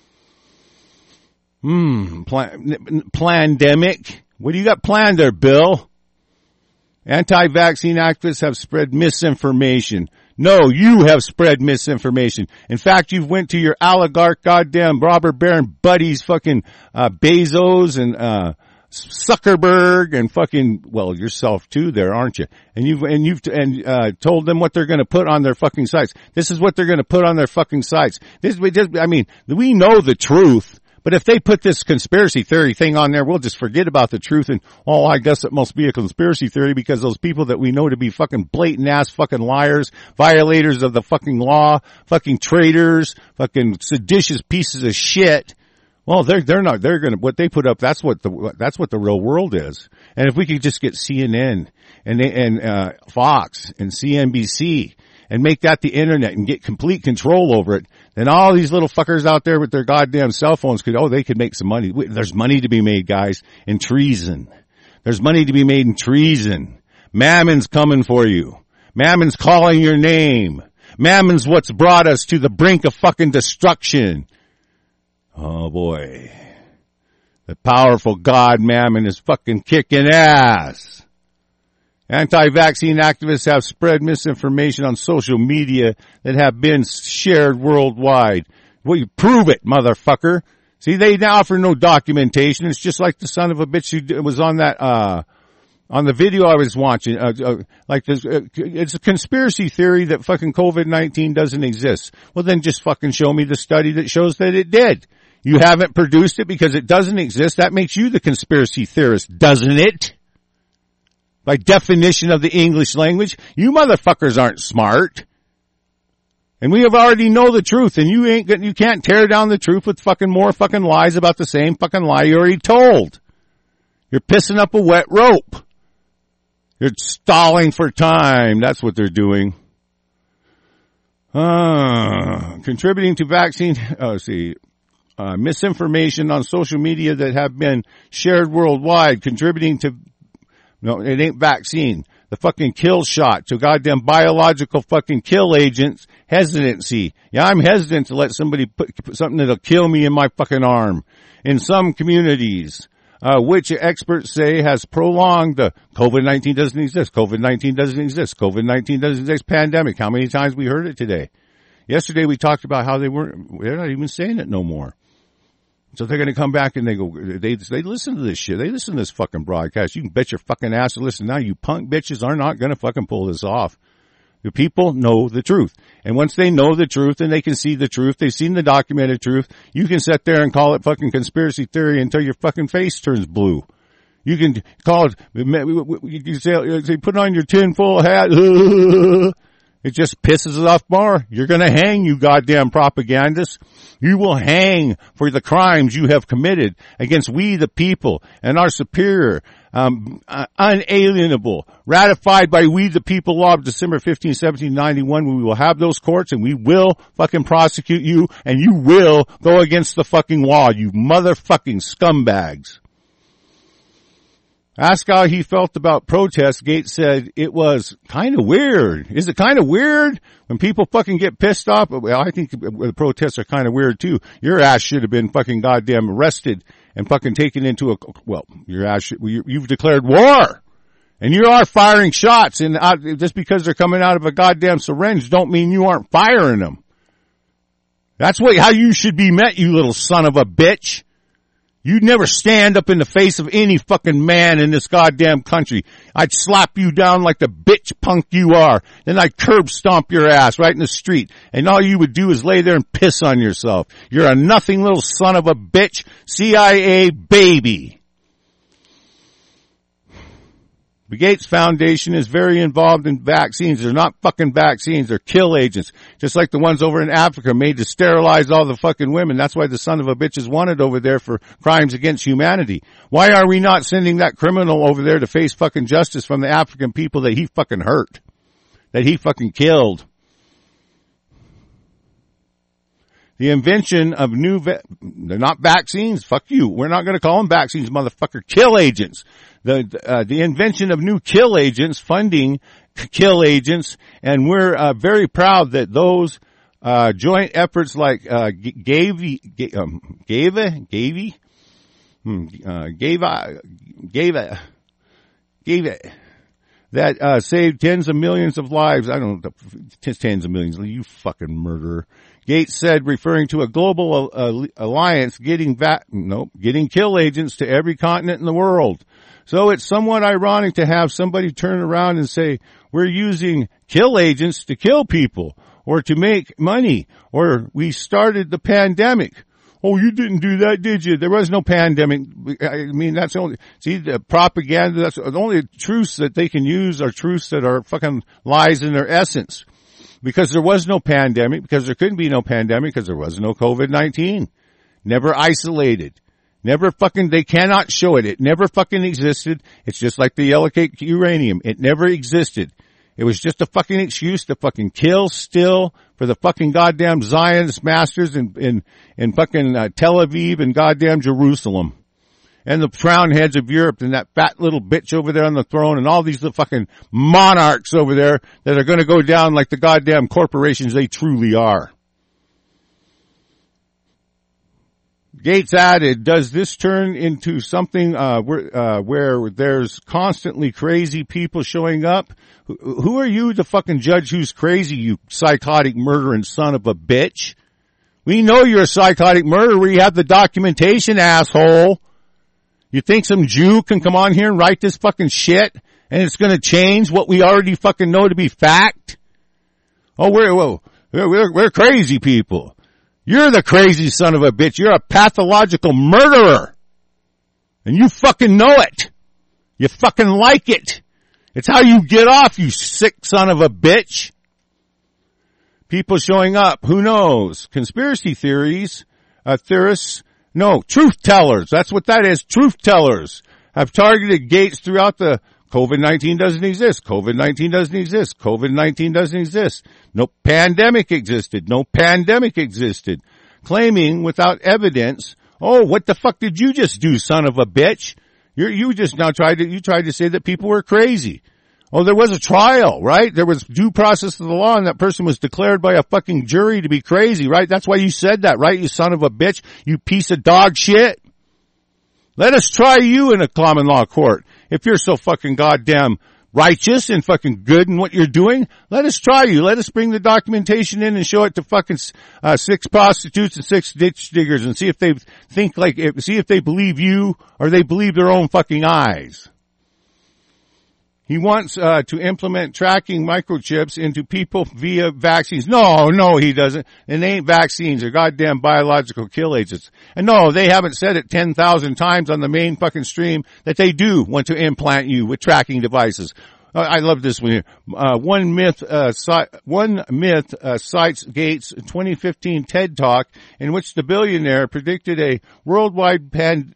Hmm, plan, plandemic. What do you got planned there, Bill? Anti-vaccine activists have spread misinformation. No, you have spread misinformation. In fact, you've went to your oligarch goddamn robber baron buddies, fucking, uh, Bezos and, uh, Zuckerberg and fucking, well, yourself too there, aren't you? And you've, and you've, and, uh, told them what they're gonna put on their fucking sites. This is what they're gonna put on their fucking sites. This, I mean, we know the truth. But if they put this conspiracy theory thing on there, we'll just forget about the truth and, oh, I guess it must be a conspiracy theory because those people that we know to be fucking blatant ass fucking liars, violators of the fucking law, fucking traitors, fucking seditious pieces of shit. Well, they're, they're not, they're gonna, what they put up, that's what the, that's what the real world is. And if we could just get C N N and, and, uh, Fox and C N B C and make that the internet and get complete control over it, then all these little fuckers out there with their goddamn cell phones could, oh, they could make some money. There's money to be made, guys, in treason. There's money to be made in treason. Mammon's coming for you. Mammon's calling your name. Mammon's what's brought us to the brink of fucking destruction. Oh boy. The powerful God Mammon is fucking kicking ass. Anti-vaccine activists have spread misinformation on social media that have been shared worldwide. Well, you prove it, motherfucker. See, they now offer no documentation. It's just like the son of a bitch who was on that, uh, on the video I was watching. Uh, uh, like this, uh, it's a conspiracy theory that fucking COVID nineteen doesn't exist. Well, then just fucking show me the study that shows that it did. You haven't produced it because it doesn't exist. That makes you the conspiracy theorist, doesn't it? By definition of the English language, you motherfuckers aren't smart. And we have already know the truth, and you ain't you can't tear down the truth with fucking more fucking lies about the same fucking lie you already told. You're pissing up a wet rope. You're stalling for time. That's what they're doing. Uh, contributing to vaccine, oh, let's see, uh, misinformation on social media that have been shared worldwide, contributing to, no, it ain't vaccine. The fucking kill shot to goddamn biological fucking kill agents hesitancy. Yeah, I'm hesitant to let somebody put, put something that'll kill me in my fucking arm. In some communities, uh, which experts say has prolonged the COVID nineteen doesn't exist. COVID nineteen doesn't exist. COVID nineteen doesn't exist. Pandemic. How many times we heard it today? Yesterday we talked about how they weren't, they're not even saying it no more. So they're going to come back and they go, they, they listen to this shit. They listen to this fucking broadcast. You can bet your fucking ass to listen now. You punk bitches are not going to fucking pull this off. The people know the truth. And once they know the truth and they can see the truth, they've seen the documented truth, you can sit there and call it fucking conspiracy theory until your fucking face turns blue. You can call it, you can say, say put on your tinfoil hat. It just pisses it off more. You're going to hang, you goddamn propagandists. You will hang for the crimes you have committed against we the people and our superior, um, uh, unalienable, ratified by we the people law of December fifteenth, seventeen ninety-one. We will have those courts and we will fucking prosecute you and you will go against the fucking law, you motherfucking scumbags. Asked how he felt about protests, Gates said it was kind of weird. Is it kind of weird when people fucking get pissed off? Well, I think the protests are kind of weird too. Your ass should have been fucking goddamn arrested and fucking taken into a, well, your ass should, you've declared war. And you are firing shots, and just because they're coming out of a goddamn syringe don't mean you aren't firing them. That's what, how you should be met, you little son of a bitch. You'd never stand up in the face of any fucking man in this goddamn country. I'd slap you down like the bitch punk you are. Then I'd curb stomp your ass right in the street. And all you would do is lay there and piss on yourself. You're a nothing little son of a bitch C I A baby. The Gates Foundation is very involved in vaccines. They're not fucking vaccines. They're kill agents. Just like the ones over in Africa made to sterilize all the fucking women. That's why the son of a bitch is wanted over there for crimes against humanity. Why are we not sending that criminal over there to face fucking justice from the African people that he fucking hurt? That he fucking killed? The invention of new, va- they're not vaccines. Fuck you. We're not going to call them vaccines, motherfucker. Kill agents. The, uh, the invention of new kill agents, funding kill agents, and we're, uh, very proud that those, uh, joint efforts like, uh, Gavi, um, Gava, Gavi, hmm, uh, Gava, Gava, Gava, that, uh, saved tens of millions of lives. I don't know, tens of millions. You fucking murderer. Gates said, referring to a global uh, alliance getting va- no, getting kill agents to every continent in the world. So it's somewhat ironic to have somebody turn around and say, we're using kill agents to kill people or to make money, or we started the pandemic. Oh, you didn't do that, did you? There was no pandemic. I mean, that's the only, see, the propaganda, that's the only truths that they can use are truths that are fucking lies in their essence. Because there was no pandemic, because there couldn't be no pandemic, because there was no COVID nineteen. Never isolated. Never fucking, they cannot show it. It never fucking existed. It's just like the yellow cake uranium. It never existed. It was just a fucking excuse to fucking kill still for the fucking goddamn Zionist masters in, in, in fucking uh, Tel Aviv and goddamn Jerusalem. And the crown heads of Europe and that fat little bitch over there on the throne and all these little fucking monarchs over there that are going to go down like the goddamn corporations they truly are. Gates added, does this turn into something uh, where, uh, where there's constantly crazy people showing up? Who, who are you to fucking judge who's crazy, you psychotic murdering son of a bitch? We know you're a psychotic murderer. You have the documentation, asshole. You think some Jew can come on here and write this fucking shit and it's going to change what we already fucking know to be fact? Oh, we're, whoa, we're, we're crazy people. You're the crazy son of a bitch. You're a pathological murderer. And you fucking know it. You fucking like it. It's how you get off, you sick son of a bitch. People showing up. Who knows? Conspiracy theories, uh, theorists. No, truth tellers. That's what that is. Truth tellers have targeted Gates throughout the COVID nineteen doesn't exist. COVID nineteen doesn't exist. COVID nineteen doesn't exist. No pandemic existed. No pandemic existed. Claiming without evidence, oh, what the fuck did you just do, son of a bitch? You you just now tried to, you tried to say that people were crazy. Oh, there was a trial, right? There was due process of the law and that person was declared by a fucking jury to be crazy, right? That's why you said that, right? You son of a bitch. You piece of dog shit. Let us try you in a common law court. If you're so fucking goddamn righteous and fucking good in what you're doing, let us try you. Let us bring the documentation in and show it to fucking uh, six prostitutes and six ditch diggers and see if they think like, see if they believe you or they believe their own fucking eyes. He wants uh, to implement tracking microchips into people via vaccines. No, no, he doesn't. And they ain't vaccines. They're goddamn biological kill agents. And no, they haven't said it ten thousand times on the main fucking stream that they do want to implant you with tracking devices. Uh, I love this one here. Uh, one myth, uh, ci- one myth uh, cites Gates' twenty fifteen TED Talk in which the billionaire predicted a worldwide pan-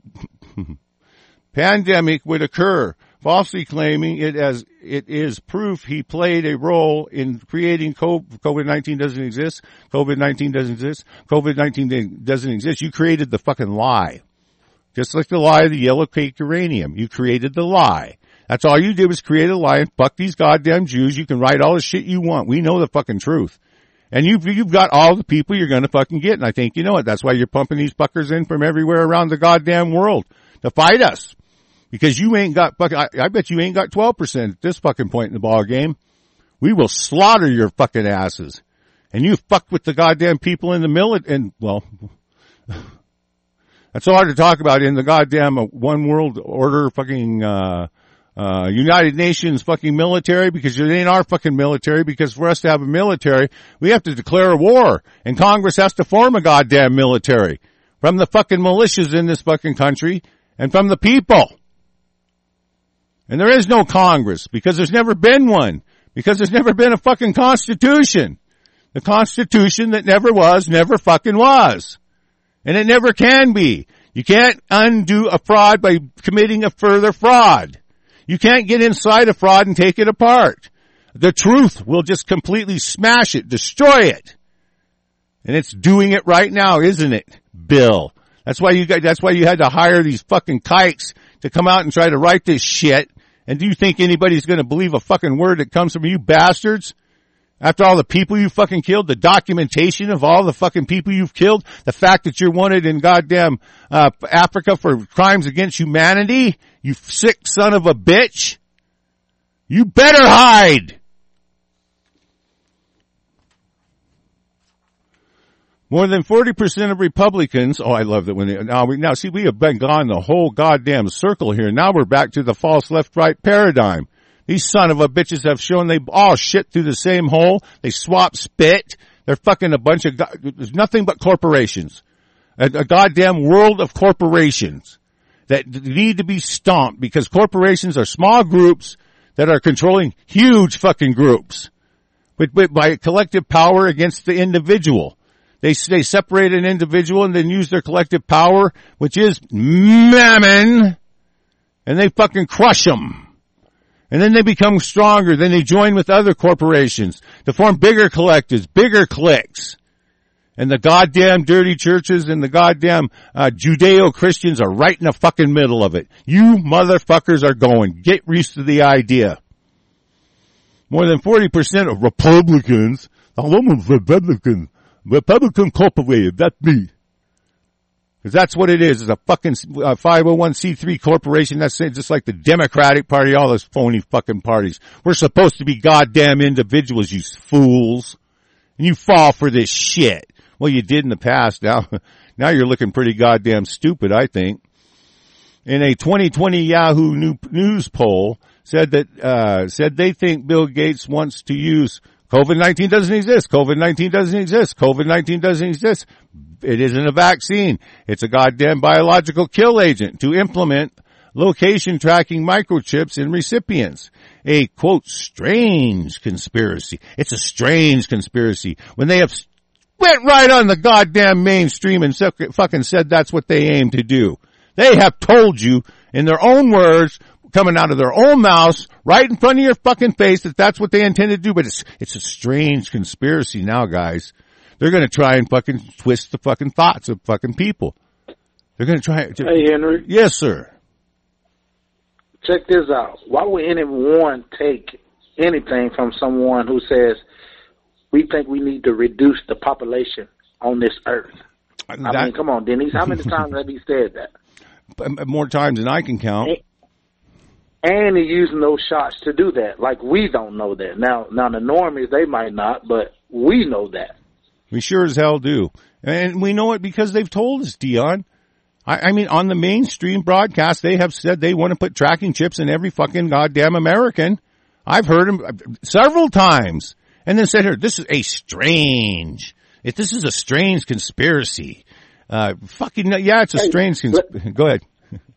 pandemic would occur, falsely claiming it as it is proof he played a role in creating COVID nineteen doesn't exist. COVID nineteen doesn't exist. COVID nineteen doesn't exist. You created the fucking lie. Just like the lie of the yellow cake uranium. You created the lie. That's all you did was create a lie and fuck these goddamn Jews. You can write all the shit you want. We know the fucking truth. And you've, you've got all the people you're gonna fucking get. And I think you know it. That's why you're pumping these fuckers in from everywhere around the goddamn world to fight us. Because you ain't got fucking, I, I bet you ain't got twelve percent at this fucking point in the ball game. We will slaughter your fucking asses. And you fuck with the goddamn people in the military, and well, that's so hard to talk about in the goddamn uh, one world order fucking, uh, uh, United Nations fucking military, because it ain't our fucking military, because for us to have a military, we have to declare a war. And Congress has to form a goddamn military from the fucking militias in this fucking country and from the people. And there is no Congress because there's never been one, because there's never been a fucking Constitution. The Constitution that never was, never fucking was. And it never can be. You can't undo a fraud by committing a further fraud. You can't get inside a fraud and take it apart. The truth will just completely smash it, destroy it. And it's doing it right now, isn't it, Bill? That's why you got, that's why you had to hire these fucking kikes to come out and try to write this shit. And do you think anybody's going to believe a fucking word that comes from you bastards? After all the people you fucking killed, the documentation of all the fucking people you've killed, the fact that you're wanted in goddamn uh Africa for crimes against humanity, you sick son of a bitch. You better hide. More than forty percent of Republicans, oh, I love that when they, now we, now see, we have been gone the whole goddamn circle here. Now we're back to the false left-right paradigm. These son of a bitches have shown they all shit through the same hole. They swap spit. They're fucking a bunch of, there's nothing but corporations. A, a goddamn world of corporations that need to be stomped, because corporations are small groups that are controlling huge fucking groups. But, but by collective power against the individual. They, they separate an individual and then use their collective power, which is mammon, and they fucking crush them. And then they become stronger. Then they join with other corporations to form bigger collectives, bigger cliques. And the goddamn dirty churches and the goddamn uh, Judeo-Christians are right in the fucking middle of it. You motherfuckers are going. Get used to the idea. More than forty percent of Republicans, the woman's Republican, Republican Corporated, that's me. Because that's what it is. It's a fucking uh, five oh one c three corporation. That's just like the Democratic Party, all those phony fucking parties. We're supposed to be goddamn individuals, you fools. And you fall for this shit. Well, you did in the past. Now, now you're looking pretty goddamn stupid, I think. In a twenty twenty Yahoo News poll, said that, uh, said they think Bill Gates wants to use COVID nineteen doesn't exist. COVID nineteen doesn't exist. COVID nineteen doesn't exist. It isn't a vaccine. It's a goddamn biological kill agent to implement location tracking microchips in recipients. A, quote, strange conspiracy. It's a strange conspiracy. When they have went right on the goddamn mainstream and fucking said that's what they aim to do. They have told you in their own words, coming out of their own mouths, right in front of your fucking face, that that's what they intend to do. But it's, it's a strange conspiracy now, guys. They're going to try and fucking twist the fucking thoughts of fucking people. They're going to try to... Hey, Henry. Yes, sir. Check this out. Why would anyone take anything from someone who says, we think we need to reduce the population on this earth? That, I mean, come on, Denise. How many times have he said that? More times than I can count. And, and he's using those shots to do that. Like, we don't know that. Now, now the normies, they might not, but we know that. We sure as hell do. And we know it because they've told us, Dion. I, I mean, on the mainstream broadcast, they have said they want to put tracking chips in every fucking goddamn American. I've heard them several times. And then said here, this is a strange, if this is a strange conspiracy. Uh, fucking, yeah, it's a hey, strange conspiracy. Go ahead.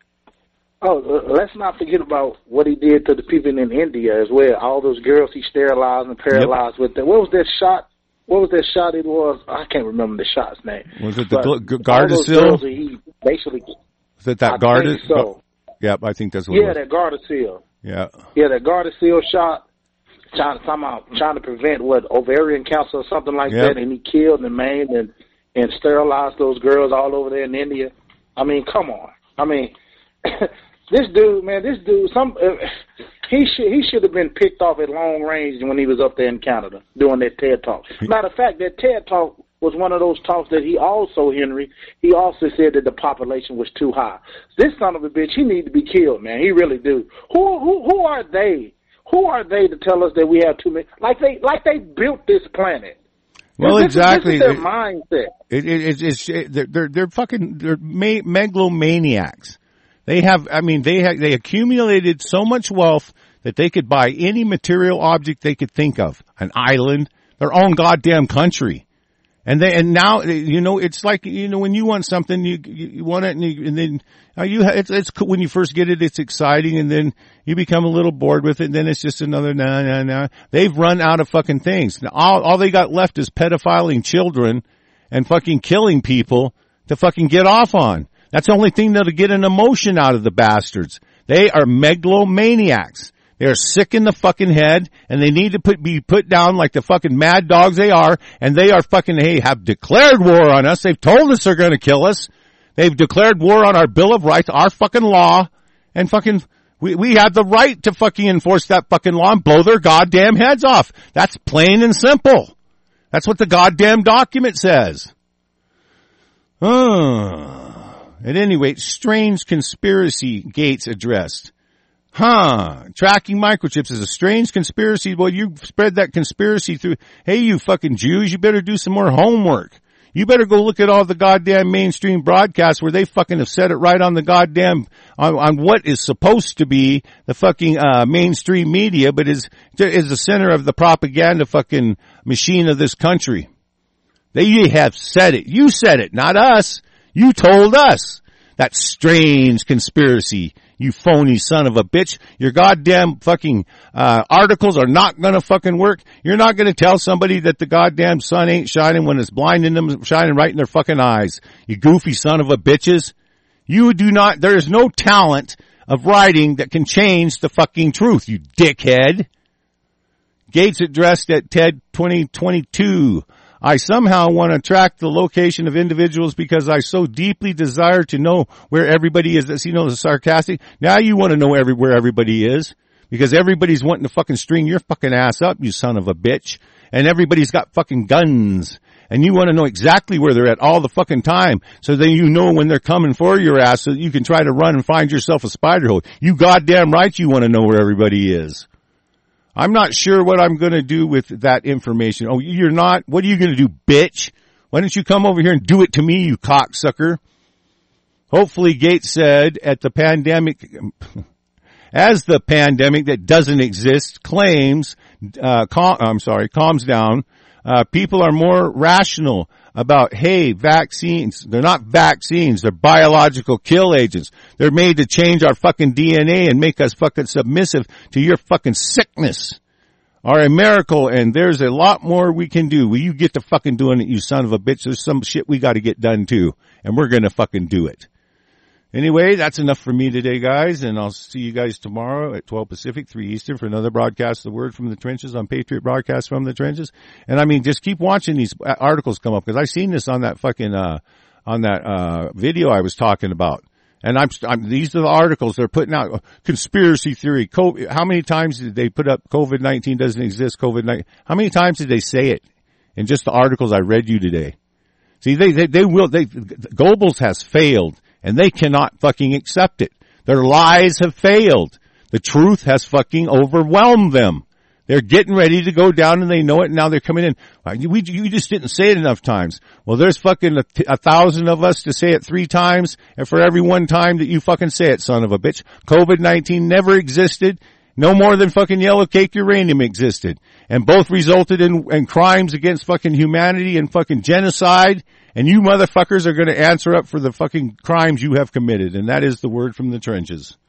Oh, uh, let's not forget about what he did to the people in India as well. All those girls he sterilized and paralyzed yep. with them. What was that shot? What was that shot it was? I can't remember the shot's name. Was it the G- Gardasil? He basically. Was it that Gardasil? So. Yep, I think that's what yeah, it was. that Gardasil. Yeah. Yeah, that Gardasil shot. Trying to, somehow, trying to prevent, what, ovarian cancer or something like yep. that, and he killed and maimed and, and sterilized those girls all over there in India. I mean, come on. I mean, this dude, man, this dude, some uh, he should he should have been picked off at long range when he was up there in Canada doing that TED Talk. Matter of fact, that TED Talk was one of those talks that he also, Henry, he also said that the population was too high. This son of a bitch, he needs to be killed, man. He really do. Who who who are they? Who are they to tell us that we have too many? Like they, like they built this planet. Well, this exactly. Is, this is their mindset. It, it, it, it's, it, they're, they're, they're fucking, they're me- megalomaniacs. They have, I mean, they have, they accumulated so much wealth that they could buy any material object they could think of. An island, their own goddamn country. And they, and now, you know, it's like, you know, when you want something, you, you want it and, you, and then, uh, you, it's, it's, when you first get it, it's exciting and then you become a little bored with it and then it's just another nah, nah, nah. They've run out of fucking things. Now, all, all they got left is pedophiling children and fucking killing people to fucking get off on. That's the only thing that'll get an emotion out of the bastards. They are megalomaniacs. They're sick in the fucking head, and they need to put, be put down like the fucking mad dogs they are, and they are fucking, hey, have declared war on us. They've told us they're gonna kill us. They've declared war on our Bill of Rights, our fucking law, and fucking, we, we have the right to fucking enforce that fucking law and blow their goddamn heads off. That's plain and simple. That's what the goddamn document says. Uh, at any rate, strange conspiracy Gates addressed. Huh, tracking microchips is a strange conspiracy. Well, you spread that conspiracy through, hey, you fucking Jews, you better do some more homework. You better go look at all the goddamn mainstream broadcasts where they fucking have said it right on the goddamn, on, on what is supposed to be the fucking, uh, mainstream media, but is, is the center of the propaganda fucking machine of this country. They have said it. You said it, not us. You told us. That strange conspiracy. You phony son of a bitch. Your goddamn fucking, uh, articles are not gonna fucking work. You're not gonna tell somebody that the goddamn sun ain't shining when it's blinding them, shining right in their fucking eyes. You goofy son of a bitches. You do not, there is no talent of writing that can change the fucking truth, you dickhead. Gates addressed at TED twenty twenty-two. I somehow want to track the location of individuals because I so deeply desire to know where everybody is. That's, you know, the sarcastic. Now you want to know every, where everybody is because everybody's wanting to fucking string your fucking ass up, you son of a bitch. And everybody's got fucking guns. And you want to know exactly where they're at all the fucking time so then you know when they're coming for your ass so that you can try to run and find yourself a spider hole. You goddamn right you want to know where everybody is. I'm not sure what I'm going to do with that information. Oh, you're not? What are you going to do, bitch? Why don't you come over here and do it to me, you cocksucker? Hopefully, Gates said at the pandemic, as the pandemic that doesn't exist claims uh, cal- I'm sorry, calms down, uh, people are more rational about, hey, vaccines. They're not vaccines. They're biological kill agents. They're made to change our fucking D N A and make us fucking submissive to your fucking sickness. Are a miracle, and there's a lot more we can do. Will you get to fucking doing it, you son of a bitch? There's some shit we got to get done too, and we're gonna fucking do it. Anyway, that's enough for me today, guys, and I'll see you guys tomorrow at twelve Pacific, three Eastern for another broadcast of the Word from the Trenches on Patriot Broadcast from the Trenches. And I mean, just keep watching these articles come up, because I seen this on that fucking, uh, on that, uh, video I was talking about. And I'm, I'm, these are the articles they're putting out. Conspiracy theory. COVID, how many times did they put up COVID nineteen doesn't exist, COVID nineteen? How many times did they say it in just the articles I read you today? See, they, they, they will, they, Goebbels has failed, and they cannot fucking accept it. Their lies have failed. The truth has fucking overwhelmed them. They're getting ready to go down, and they know it, and now they're coming in. We, you just didn't say it enough times. Well, there's fucking a, a thousand of us to say it three times, and for every one time that you fucking say it, son of a bitch. COVID nineteen never existed. No more than fucking yellow cake uranium existed. And both resulted in, in crimes against fucking humanity and fucking genocide. And you motherfuckers are going to answer up for the fucking crimes you have committed. And that is the Word from the Trenches.